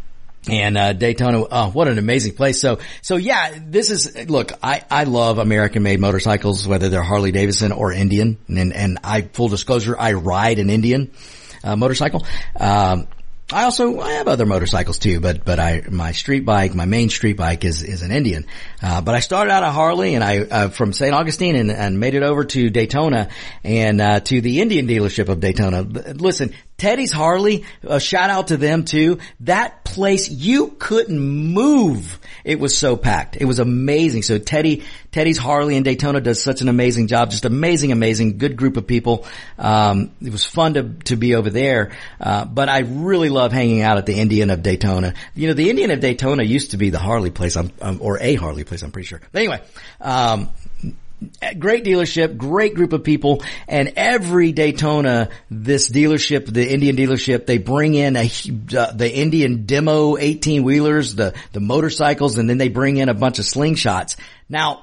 And, uh, Daytona, oh, what an amazing place. So, so yeah, this is, look, I, I love American-made motorcycles, whether they're Harley Davidson or Indian. And, and I, full disclosure, I ride an Indian, uh, motorcycle. Um, I also, I have other motorcycles too, but, but I, my street bike, my main street bike is, is an Indian. Uh, but I started out a Harley and I, uh, from Saint Augustine and, and made it over to Daytona and, uh, to the Indian dealership of Daytona. Listen, Teddy's Harley, a shout out to them too. That place, you couldn't move. It was so packed. It was amazing. So Teddy, Teddy's Harley in Daytona does such an amazing job. Just amazing, amazing, good group of people. Um, it was fun to, to be over there. Uh, but I really love hanging out at the Indian of Daytona. You know, the Indian of Daytona used to be the Harley place, um, um, or a Harley place, I'm pretty sure. But anyway, um, great dealership, great group of people, and every Daytona, this dealership, the Indian dealership, they bring in a, uh, the Indian demo eighteen wheelers, the, the motorcycles, and then they bring in a bunch of slingshots. Now,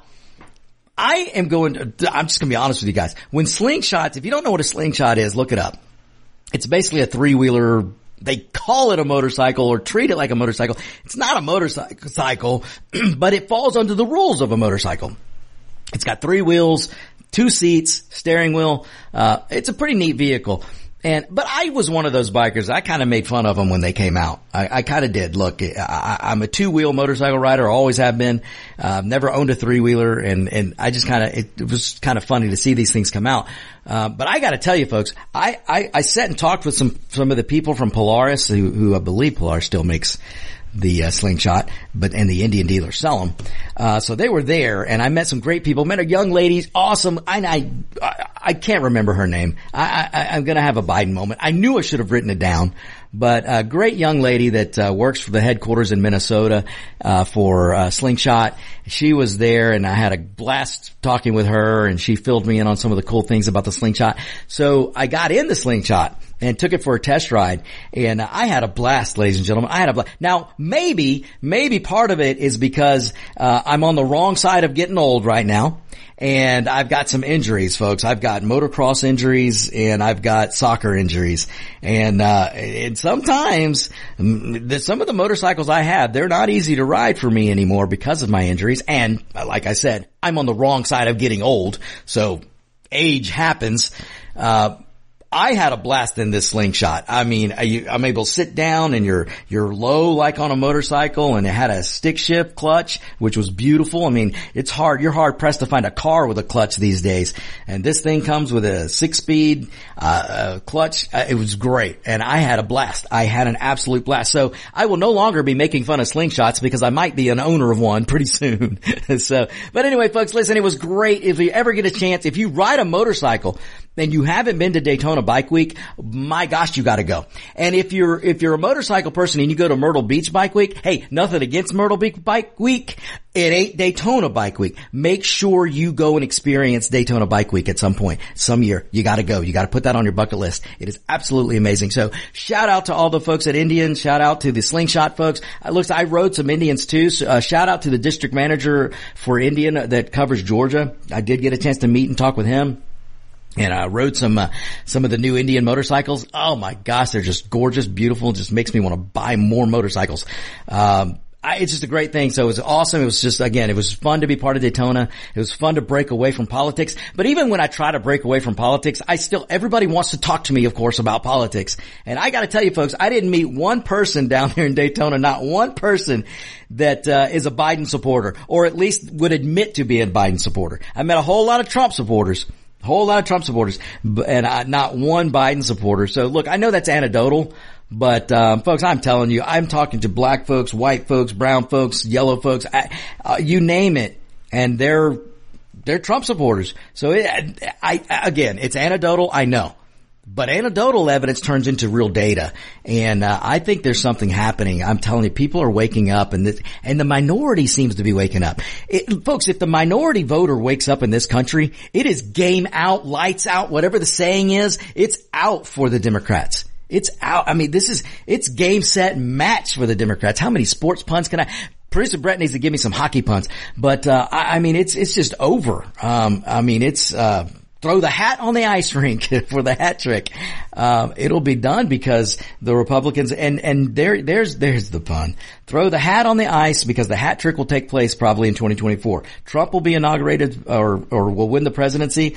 I am going to, I'm just going to be honest with you guys. When slingshots, if you don't know what a slingshot is, look it up. It's basically a three wheeler. They call it a motorcycle or treat it like a motorcycle. It's not a motorcycle, but it falls under the rules of a motorcycle. It's got three wheels, two seats, steering wheel. Uh, it's a pretty neat vehicle. And, but I was one of those bikers. I kind of made fun of them when they came out. I, I kind of did. Look, I, I'm a two-wheel motorcycle rider, always have been. Uh, never owned a three-wheeler, and, and I just kind of, it, it was kind of funny to see these things come out. Uh, but I gotta tell you folks, I, I, I sat and talked with some, some of the people from Polaris, who, who I believe Polaris still makes the uh, slingshot, but and the Indian dealers sell them. Uh, so they were there, and I met some great people. Met a young lady, awesome. I I I can't remember her name. I, I I'm gonna have a Biden moment. I knew I should have written it down, but a great young lady that uh, works for the headquarters in Minnesota uh for uh, Slingshot. She was there, and I had a blast talking with her, and she filled me in on some of the cool things about the Slingshot. So I got in the Slingshot and took it for a test ride, and I had a blast, ladies and gentlemen. I had a blast. Now, maybe, maybe part of it is because uh I'm on the wrong side of getting old right now, and I've got some injuries, folks. I've got motocross injuries, and I've got soccer injuries, and uh and sometimes the, some of the motorcycles I have, they're not easy to ride for me anymore because of my injuries, and like I said, I'm on the wrong side of getting old, so age happens. Uh I had a blast in this Slingshot. I mean, I, I'm able to sit down, and you're, you're low like on a motorcycle, and it had a stick shift clutch, which was beautiful. I mean, it's hard, you're hard pressed to find a car with a clutch these days. And this thing comes with a six speed, uh, clutch. Uh, it was great. And I had a blast. I had an absolute blast. So I will no longer be making fun of Slingshots because I might be an owner of one pretty soon. So, but anyway, folks, listen, it was great. If you ever get a chance, if you ride a motorcycle and you haven't been to Daytona Bike Week, my gosh, you gotta go. And if you're, if you're a motorcycle person and you go to Myrtle Beach Bike Week, hey, nothing against Myrtle Beach Bike Week, it ain't Daytona Bike Week. Make sure you go and experience Daytona Bike Week at some point, some year. You gotta go. You gotta put that on your bucket list. It is absolutely amazing. So shout out to all the folks at Indian. Shout out to the Slingshot folks. Uh, looks, I rode some Indians too. So, uh, shout out to the district manager for Indian that covers Georgia. I did get a chance to meet and talk with him. And I rode some, uh, some of the new Indian motorcycles. Oh my gosh, they're just gorgeous, beautiful. Just makes me want to buy more motorcycles. Um, I, it's just a great thing. So it was awesome. It was just, again, it was fun to be part of Daytona. It was fun to break away from politics. But even when I try to break away from politics, I still, everybody wants to talk to me, of course, about politics. And I gotta tell you folks, I didn't meet one person down there in Daytona, not one person that, uh, is a Biden supporter, or at least would admit to being a Biden supporter. I met a whole lot of Trump supporters. Whole lot of Trump supporters, and uh, not one Biden supporter. So look, I know that's anecdotal, but um, folks, I'm telling you, I'm talking to black folks, white folks, brown folks, yellow folks, I, uh, you name it, and they're they're Trump supporters. So it, I, I again, it's anecdotal, I know. But anecdotal evidence turns into real data, and uh, I think there's something happening. I'm telling you, people are waking up, and this, and the minority seems to be waking up. It, folks, if the minority voter wakes up in this country, it is game out, lights out, whatever the saying is. It's out for the Democrats. It's out. I mean, this is it's game, set, match for the Democrats. How many sports puns can I? Producer Brett needs to give me some hockey puns, but uh, I, I mean, it's it's just over. Um, I mean, it's. Uh, Throw the hat on the ice rink for the hat trick. Um, it'll be done because the Republicans, and, and there, there's, there's the pun. Throw the hat on the ice because the hat trick will take place probably in twenty twenty-four. Trump will be inaugurated or, or will win the presidency.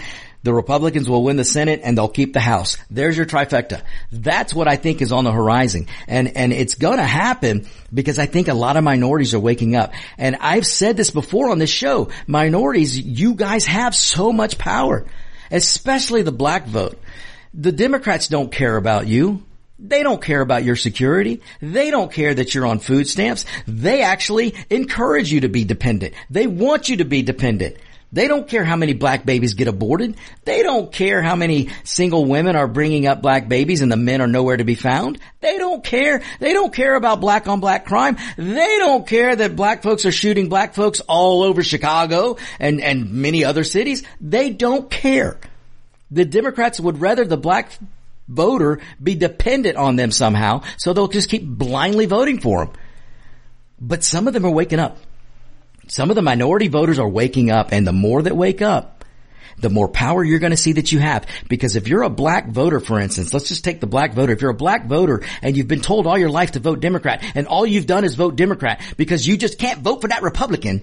The Republicans will win the Senate and they'll keep the House. There's your trifecta. That's what I think is on the horizon. And, and it's gonna happen because I think a lot of minorities are waking up. And I've said this before on this show. Minorities, you guys have so much power, especially the black vote. The Democrats don't care about you. They don't care about your security. They don't care that you're on food stamps. They actually encourage you to be dependent. They want you to be dependent. They don't care how many black babies get aborted. They don't care how many single women are bringing up black babies and the men are nowhere to be found. They don't care. They don't care about black on black crime. They don't care that black folks are shooting black folks all over Chicago and, and many other cities. They don't care. The Democrats would rather the black voter be dependent on them somehow, so they'll just keep blindly voting for them. But some of them are waking up. Some of the minority voters are waking up, and the more that wake up, the more power you're going to see that you have. Because if you're a black voter, for instance, let's just take the black voter. If you're a black voter and you've been told all your life to vote Democrat, and all you've done is vote Democrat because you just can't vote for that Republican,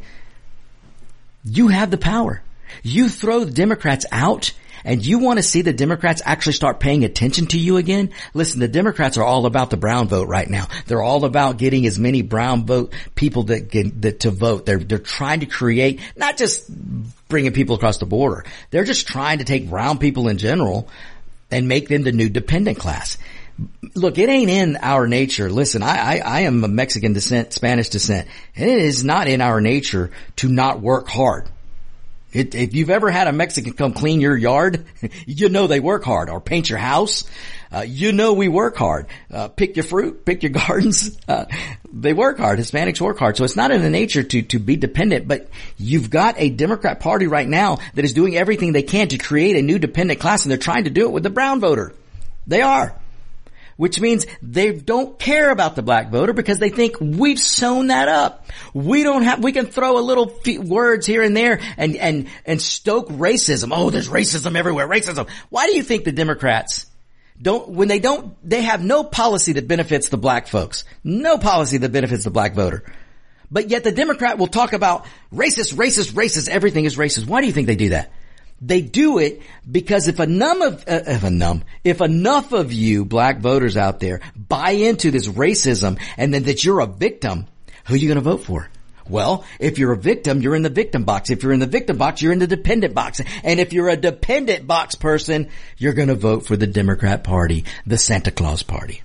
you have the power. You throw the Democrats out, and you want to see the Democrats actually start paying attention to you again? Listen, the Democrats are all about the brown vote right now. They're all about getting as many brown vote people that get that to vote. They're they're trying to create, not just bringing people across the border. They're just trying to take brown people in general and make them the new dependent class. Look, it ain't in our nature. Listen, I, I, I am of Mexican descent, Spanish descent, and it is not in our nature to not work hard. It, if you've ever had a Mexican come clean your yard, you know they work hard. Or paint your house, uh, you know we work hard. Uh, pick your fruit, pick your gardens. Uh, they work hard. Hispanics work hard. So it's not in the nature to, to be dependent, but you've got a Democrat Party right now that is doing everything they can to create a new dependent class, and they're trying to do it with the brown voter. They are. Which means they don't care about the black voter because they think we've sewn that up. We don't have, we can throw a little few words here and there and, and, and stoke racism. Oh, there's racism everywhere, racism. Why do you think the Democrats don't, when they don't, they have no policy that benefits the black folks. No policy that benefits the black voter. But yet the Democrat will talk about racist, racist, racist, everything is racist. Why do you think they do that? They do it because if enough of, uh, if enough, if enough of you black voters out there buy into this racism and then that you're a victim, who are you going to vote for? Well, if you're a victim, you're in the victim box. If you're in the victim box, you're in the dependent box. And if you're a dependent box person, you're going to vote for the Democrat Party, the Santa Claus Party.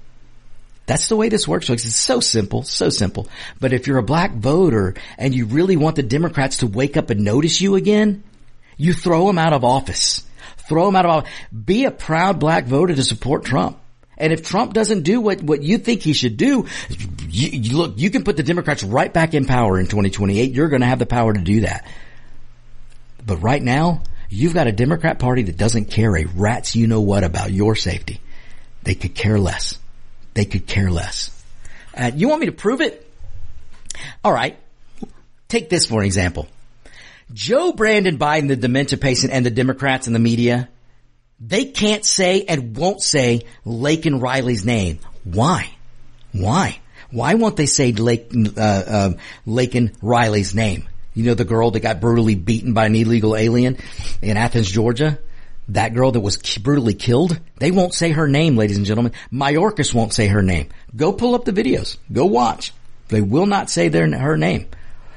That's the way this works, folks. It's so simple, so simple. But if you're a black voter and you really want the Democrats to wake up and notice you again, you throw them out of office. Throw them out of office. Be a proud black voter to support Trump. And if Trump doesn't do what, what you think he should do, you, you look, you can put the Democrats right back in power in twenty twenty-eight. You're going to have the power to do that. But right now, you've got a Democrat Party that doesn't care a rat's you know what about your safety. They could care less. They could care less. Uh, you want me to prove it? All right. Take this for an example. Joe Brandon Biden, the dementia patient, and the Democrats and the media, they can't say and won't say Laken Riley's name. Why? Why? Why won't they say Lake, uh, uh, Laken Riley's name? You know, the girl that got brutally beaten by an illegal alien in Athens, Georgia? That girl that was brutally killed? They won't say her name, ladies and gentlemen. Mayorkas won't say her name. Go pull up the videos. Go watch. They will not say their, her name.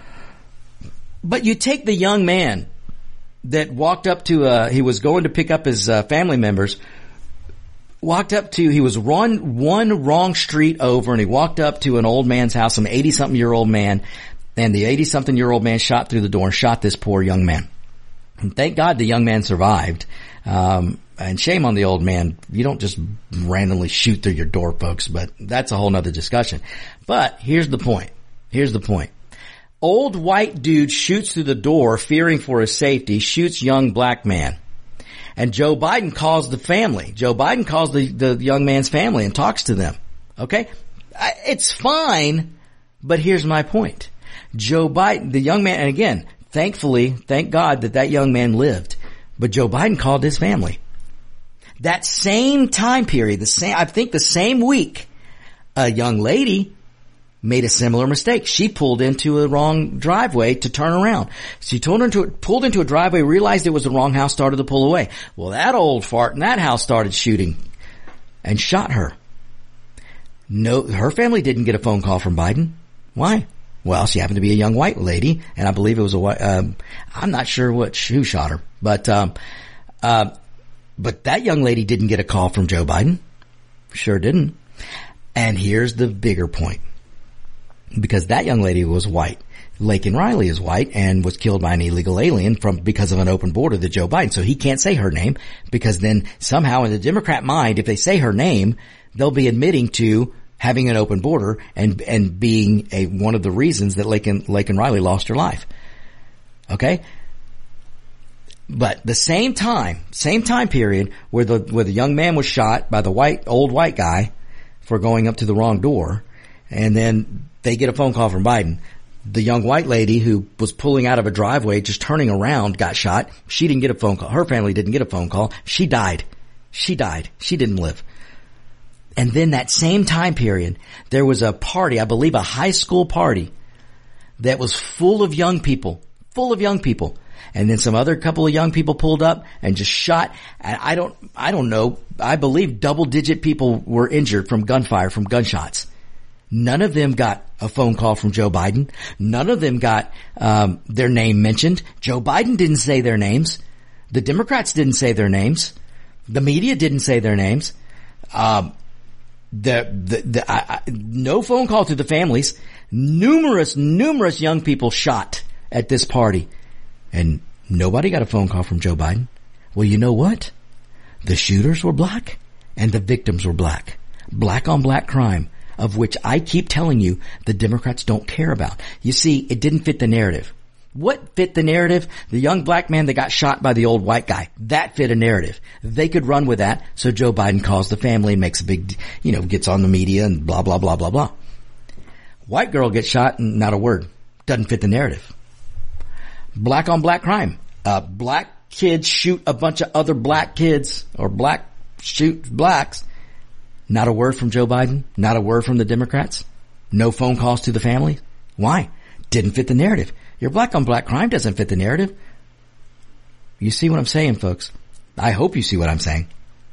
But you take the young man that walked up to, uh, he was going to pick up his uh, family members, walked up to, he was run one wrong street over, and he walked up to an old man's house, some eighty-something-year-old man, and the eighty-something-year-old man shot through the door and shot this poor young man. And thank God the young man survived. Um, and shame on the old man. You don't just randomly shoot through your door, folks, but that's a whole nother discussion. But here's the point. Here's the point. Old white dude shoots through the door, fearing for his safety, shoots young black man. And Joe Biden calls the family. Joe Biden calls the, the young man's family and talks to them. Okay? It's fine, but here's my point. Joe Biden, the young man, and again, thankfully, thank God that that young man lived. But Joe Biden called his family. That same time period, the same, I think the same week, a young lady made a similar mistake. She pulled into a wrong driveway to turn around. She pulled into, pulled into a driveway, realized it was the wrong house, started to pull away. Well, that old fart in that house started shooting and shot her. No, her family didn't get a phone call from Biden. Why? Well, she happened to be a young white lady, and I believe it was a white, um, I'm not sure what, who shot her, but, um, uh, but that young lady didn't get a call from Joe Biden. Sure didn't. And here's the bigger point. Because that young lady was white. Laken Riley is white and was killed by an illegal alien from, because of an open border to Joe Biden. So he can't say her name, because then somehow in the Democrat mind, if they say her name, they'll be admitting to having an open border and, and being a, one of the reasons that Laken, Laken Riley lost her life. Okay? But the same time, same time period where the, where the young man was shot by the white, old white guy for going up to the wrong door, and then they get a phone call from Biden. The young white lady who was pulling out of a driveway, just turning around, got shot. She didn't get a phone call. Her family didn't get a phone call. She died. She died. She didn't live. And then that same time period, there was a party, I believe a high school party, that was full of young people, full of young people. And then some other couple of young people pulled up and just shot. And I don't, I don't know. I believe double digit people were injured from gunfire, from gunshots. None of them got a phone call from Joe Biden. None of them got um their name mentioned. Joe Biden didn't say their names. The Democrats didn't say their names. The media didn't say their names. Um, the the, the I, I, no phone call to the families. Numerous, numerous young people shot at this party, and nobody got a phone call from Joe Biden. Well, you know what? The shooters were black, and the victims were black. Black on black crime, of which I keep telling you the Democrats don't care about. You see, it didn't fit the narrative. What fit the narrative? The young black man that got shot by the old white guy. That fit a narrative. They could run with that, so Joe Biden calls the family and makes a big, you know, gets on the media and blah, blah, blah, blah, blah. White girl gets shot and not a word. Doesn't fit the narrative. Black on black crime. Uh, black kids shoot a bunch of other black kids, or black shoot blacks. Not a word from Joe Biden. Not a word from the Democrats. No phone calls to the family. Why? Didn't fit the narrative. Your black on black crime doesn't fit the narrative. You see what I'm saying, folks? I hope you see what I'm saying.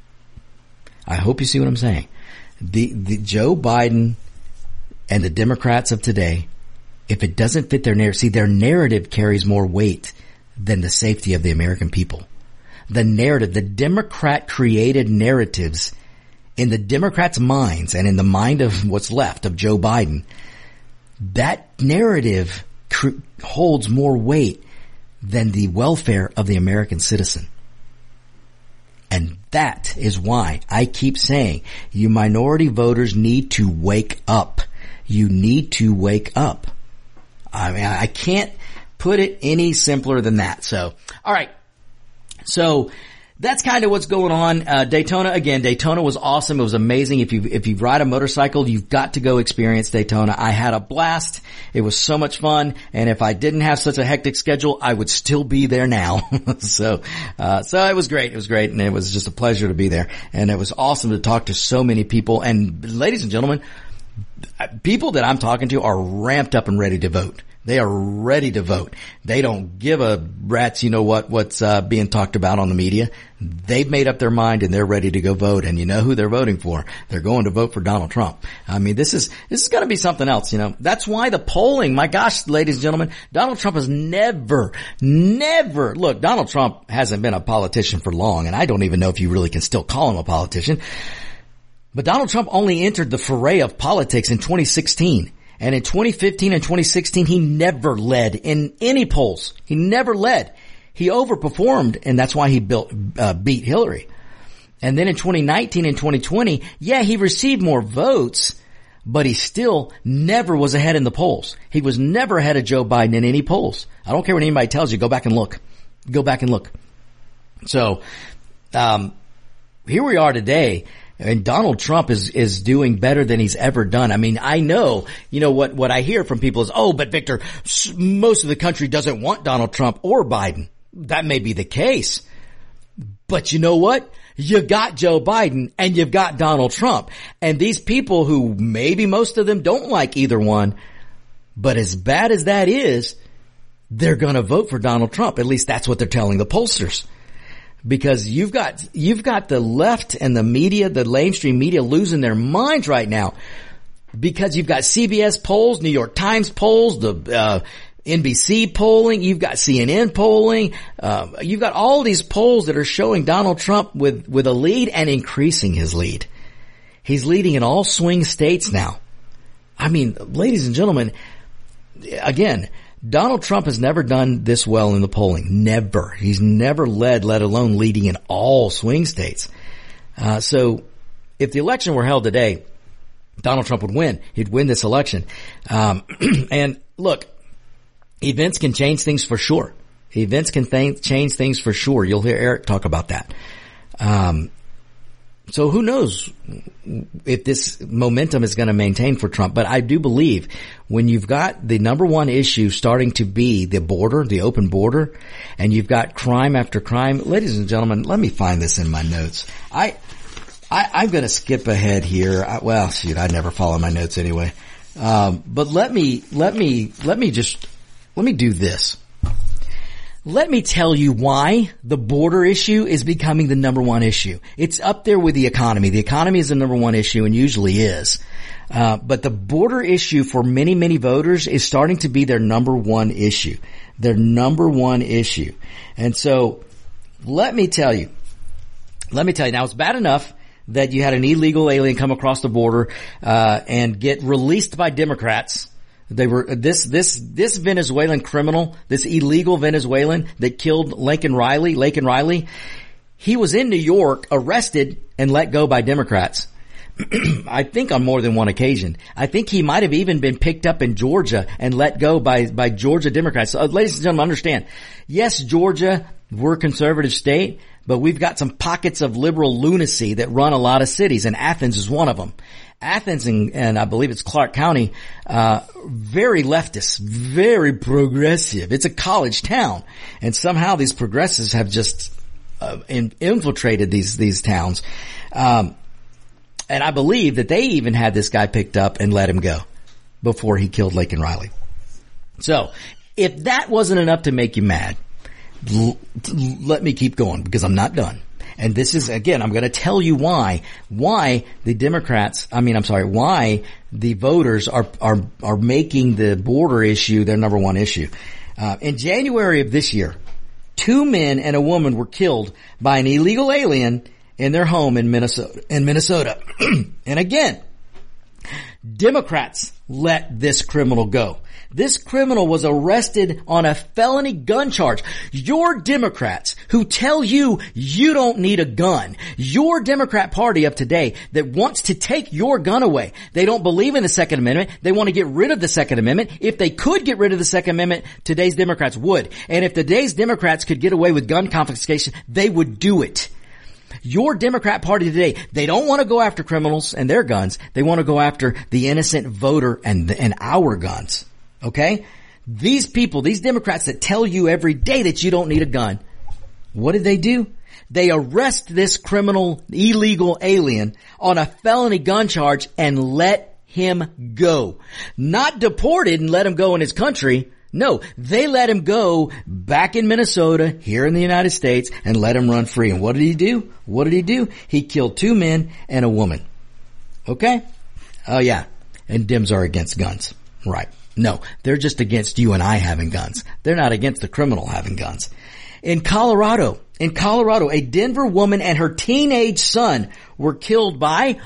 I hope you see what I'm saying. The, the Joe Biden and the Democrats of today, if it doesn't fit their narrative, see, their narrative carries more weight than the safety of the American people. The narrative, the Democrat created narratives in the Democrats' minds and in the mind of what's left of Joe Biden, that narrative cr- holds more weight than the welfare of the American citizen. And that is why I keep saying you minority voters need to wake up. You need to wake up. I mean, I can't put it any simpler than that. So, all right. So that's kind of what's going on. Uh, Daytona, again, Daytona was awesome. It was amazing. If you, if you ride a motorcycle, you've got to go experience Daytona. I had a blast. It was so much fun. And if I didn't have such a hectic schedule, I would still be there now. so, uh, so it was great. It was great. And it was just a pleasure to be there. And it was awesome to talk to so many people. And ladies and gentlemen, people that I'm talking to are ramped up and ready to vote. They are ready to vote. They don't give a rat's, you know what, what's, uh, being talked about on the media. They've made up their mind and they're ready to go vote. And you know who they're voting for? They're going to vote for Donald Trump. I mean, this is, this is gonna be something else, you know. That's why the polling, my gosh, ladies and gentlemen, Donald Trump has never, never, look, Donald Trump hasn't been a politician for long, and I don't even know if you really can still call him a politician. But Donald Trump only entered the foray of politics in twenty sixteen. And in twenty fifteen and twenty sixteen, he never led in any polls. He never led. He overperformed, and that's why he built, uh, beat Hillary. And then in twenty nineteen and twenty twenty, yeah, he received more votes, but he still never was ahead in the polls. He was never ahead of Joe Biden in any polls. I don't care what anybody tells you. Go back and look. Go back and look. So, um, here we are today. And Donald Trump is, is doing better than he's ever done. I mean, I know, you know, what, what I hear from people is, oh, but Victor, most of the country doesn't want Donald Trump or Biden. That may be the case. But you know what? you've got Joe Biden and you've got Donald Trump. And these people who maybe most of them don't like either one, but as bad as that is, they're going to vote for Donald Trump. At least that's what they're telling the pollsters. Because you've got, you've got the left and the media, the mainstream media losing their minds right now. Because you've got C B S polls, New York Times polls, the, uh, N B C polling, you've got C N N polling, uh, you've got all these polls that are showing Donald Trump with, with a lead and increasing his lead. He's leading in all swing states now. I mean, ladies and gentlemen, again, Donald Trump has never done this well in the polling. Never. He's never led, let alone leading in all swing states. Uh, so if the election were held today, Donald Trump would win. He'd win this election. Um, and look, events can change things for sure. Events can th- change things for sure. You'll hear Eric talk about that. Um, so who knows if this momentum is going to maintain for Trump. But I do believe when you've got the number one issue starting to be the border, the open border, and you've got crime after crime. Ladies and gentlemen, let me find this in my notes. I, I I'm going to skip ahead here. I, well, shoot, I never follow my notes anyway. Um, but let me, let me, let me just, let me do this. Let me tell you why the border issue is becoming the number one issue. It's up there with the economy. The economy is the number one issue and usually is. Uh, but the border issue for many, many voters is starting to be their number one issue. Their number one issue. And so let me tell you, let me tell you, now it's bad enough that you had an illegal alien come across the border, uh, and get released by Democrats. They were, this, this, this Venezuelan criminal, this illegal Venezuelan that killed Laken Riley, Laken Riley, he was in New York, arrested and let go by Democrats. I think on more than one occasion. I think he might have even been picked up in Georgia and let go by, by Georgia Democrats. So, uh, ladies and gentlemen, understand. Yes, Georgia, we're a conservative state, but we've got some pockets of liberal lunacy that run a lot of cities, and Athens is one of them. Athens and, and I believe it's Clark County, uh, very leftist, very progressive. It's a college town. And somehow these progressives have just, uh, in, infiltrated these, these towns. Um, and I believe that they even had this guy picked up and let him go before he killed Laken Riley. So, if that wasn't enough to make you mad, l- let me keep going because I'm not done. And this is, again, I'm going to tell you why, why the Democrats, I mean, I'm sorry, why the voters are, are, are making the border issue their number one issue. Uh, in January of this year, two men and a woman were killed by an illegal alien in their home in Minnesota, in Minnesota. And again, Democrats let this criminal go. This criminal was arrested on a felony gun charge. Your Democrats who tell you you don't need a gun, your Democrat Party of today that wants to take your gun away. They don't believe in the Second Amendment. They want to get rid of the Second Amendment. If they could get rid of the Second Amendment, today's Democrats would. And if today's Democrats could get away with gun confiscation, they would do it. Your Democrat Party today, they don't want to go after criminals and their guns. They want to go after the innocent voter and, and our guns. Okay? These people, these Democrats that tell you every day that you don't need a gun, what did they do? They arrest this criminal, illegal alien on a felony gun charge and let him go. Not deported and let him go in his country. No, they let him go back in Minnesota, here in the United States, and let him run free. And what did he do? What did he do? He killed two men and a woman. Okay? Oh yeah. And Dems are against guns. Right. No, they're just against you and I having guns. They're not against the criminal having guns. In Colorado, in Colorado, a Denver woman and her teenage son were killed by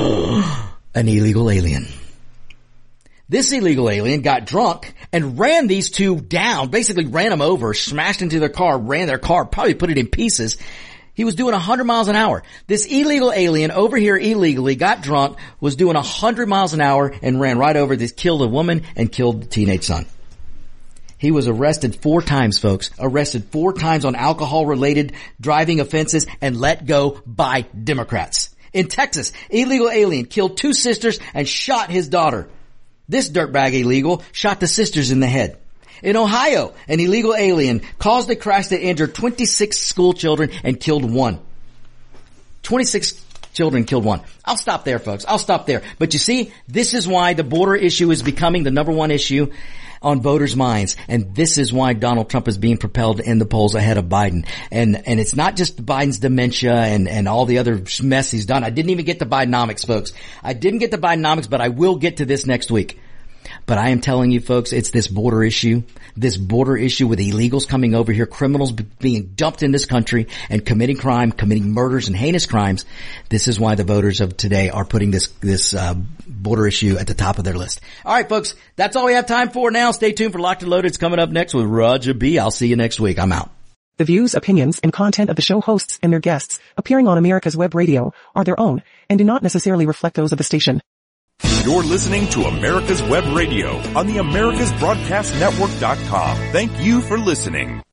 an illegal alien. This illegal alien got drunk and ran these two down, basically ran them over, smashed into their car, ran their car, probably put it in pieces. He was doing one hundred miles an hour. This illegal alien over here illegally got drunk, was doing one hundred miles an hour and ran right over this, killed a woman and killed the teenage son. He was arrested four times, folks. Arrested four times on alcohol-related driving offenses and let go by Democrats. In Texas, illegal alien killed two sisters and shot his daughter. This dirtbag illegal shot the sisters in the head. In Ohio, an illegal alien caused a crash that injured twenty-six school children and killed one. twenty-six children killed one. I'll stop there, folks. I'll stop there. But you see, this is why the border issue is becoming the number one issue on voters' minds. And this is why Donald Trump is being propelled in the polls ahead of Biden. And, and it's not just Biden's dementia and, and all the other mess he's done. I didn't even get to Bidenomics, folks. I didn't get to Bidenomics, but I will get to this next week. But I am telling you, folks, it's this border issue, this border issue with illegals coming over here, criminals b- being dumped in this country and committing crime, committing murders and heinous crimes. This is why the voters of today are putting this, this, uh, border issue at the top of their list. All right, folks, that's all we have time for now. Stay tuned for Locked and Loaded. It's coming up next with Roger B. I'll see you next week. I'm out. The views, opinions, and content of the show hosts and their guests appearing on America's Web Radio are their own and do not necessarily reflect those of the station. You're listening to America's Web Radio on the Americas Broadcast Network dot com. Thank you for listening.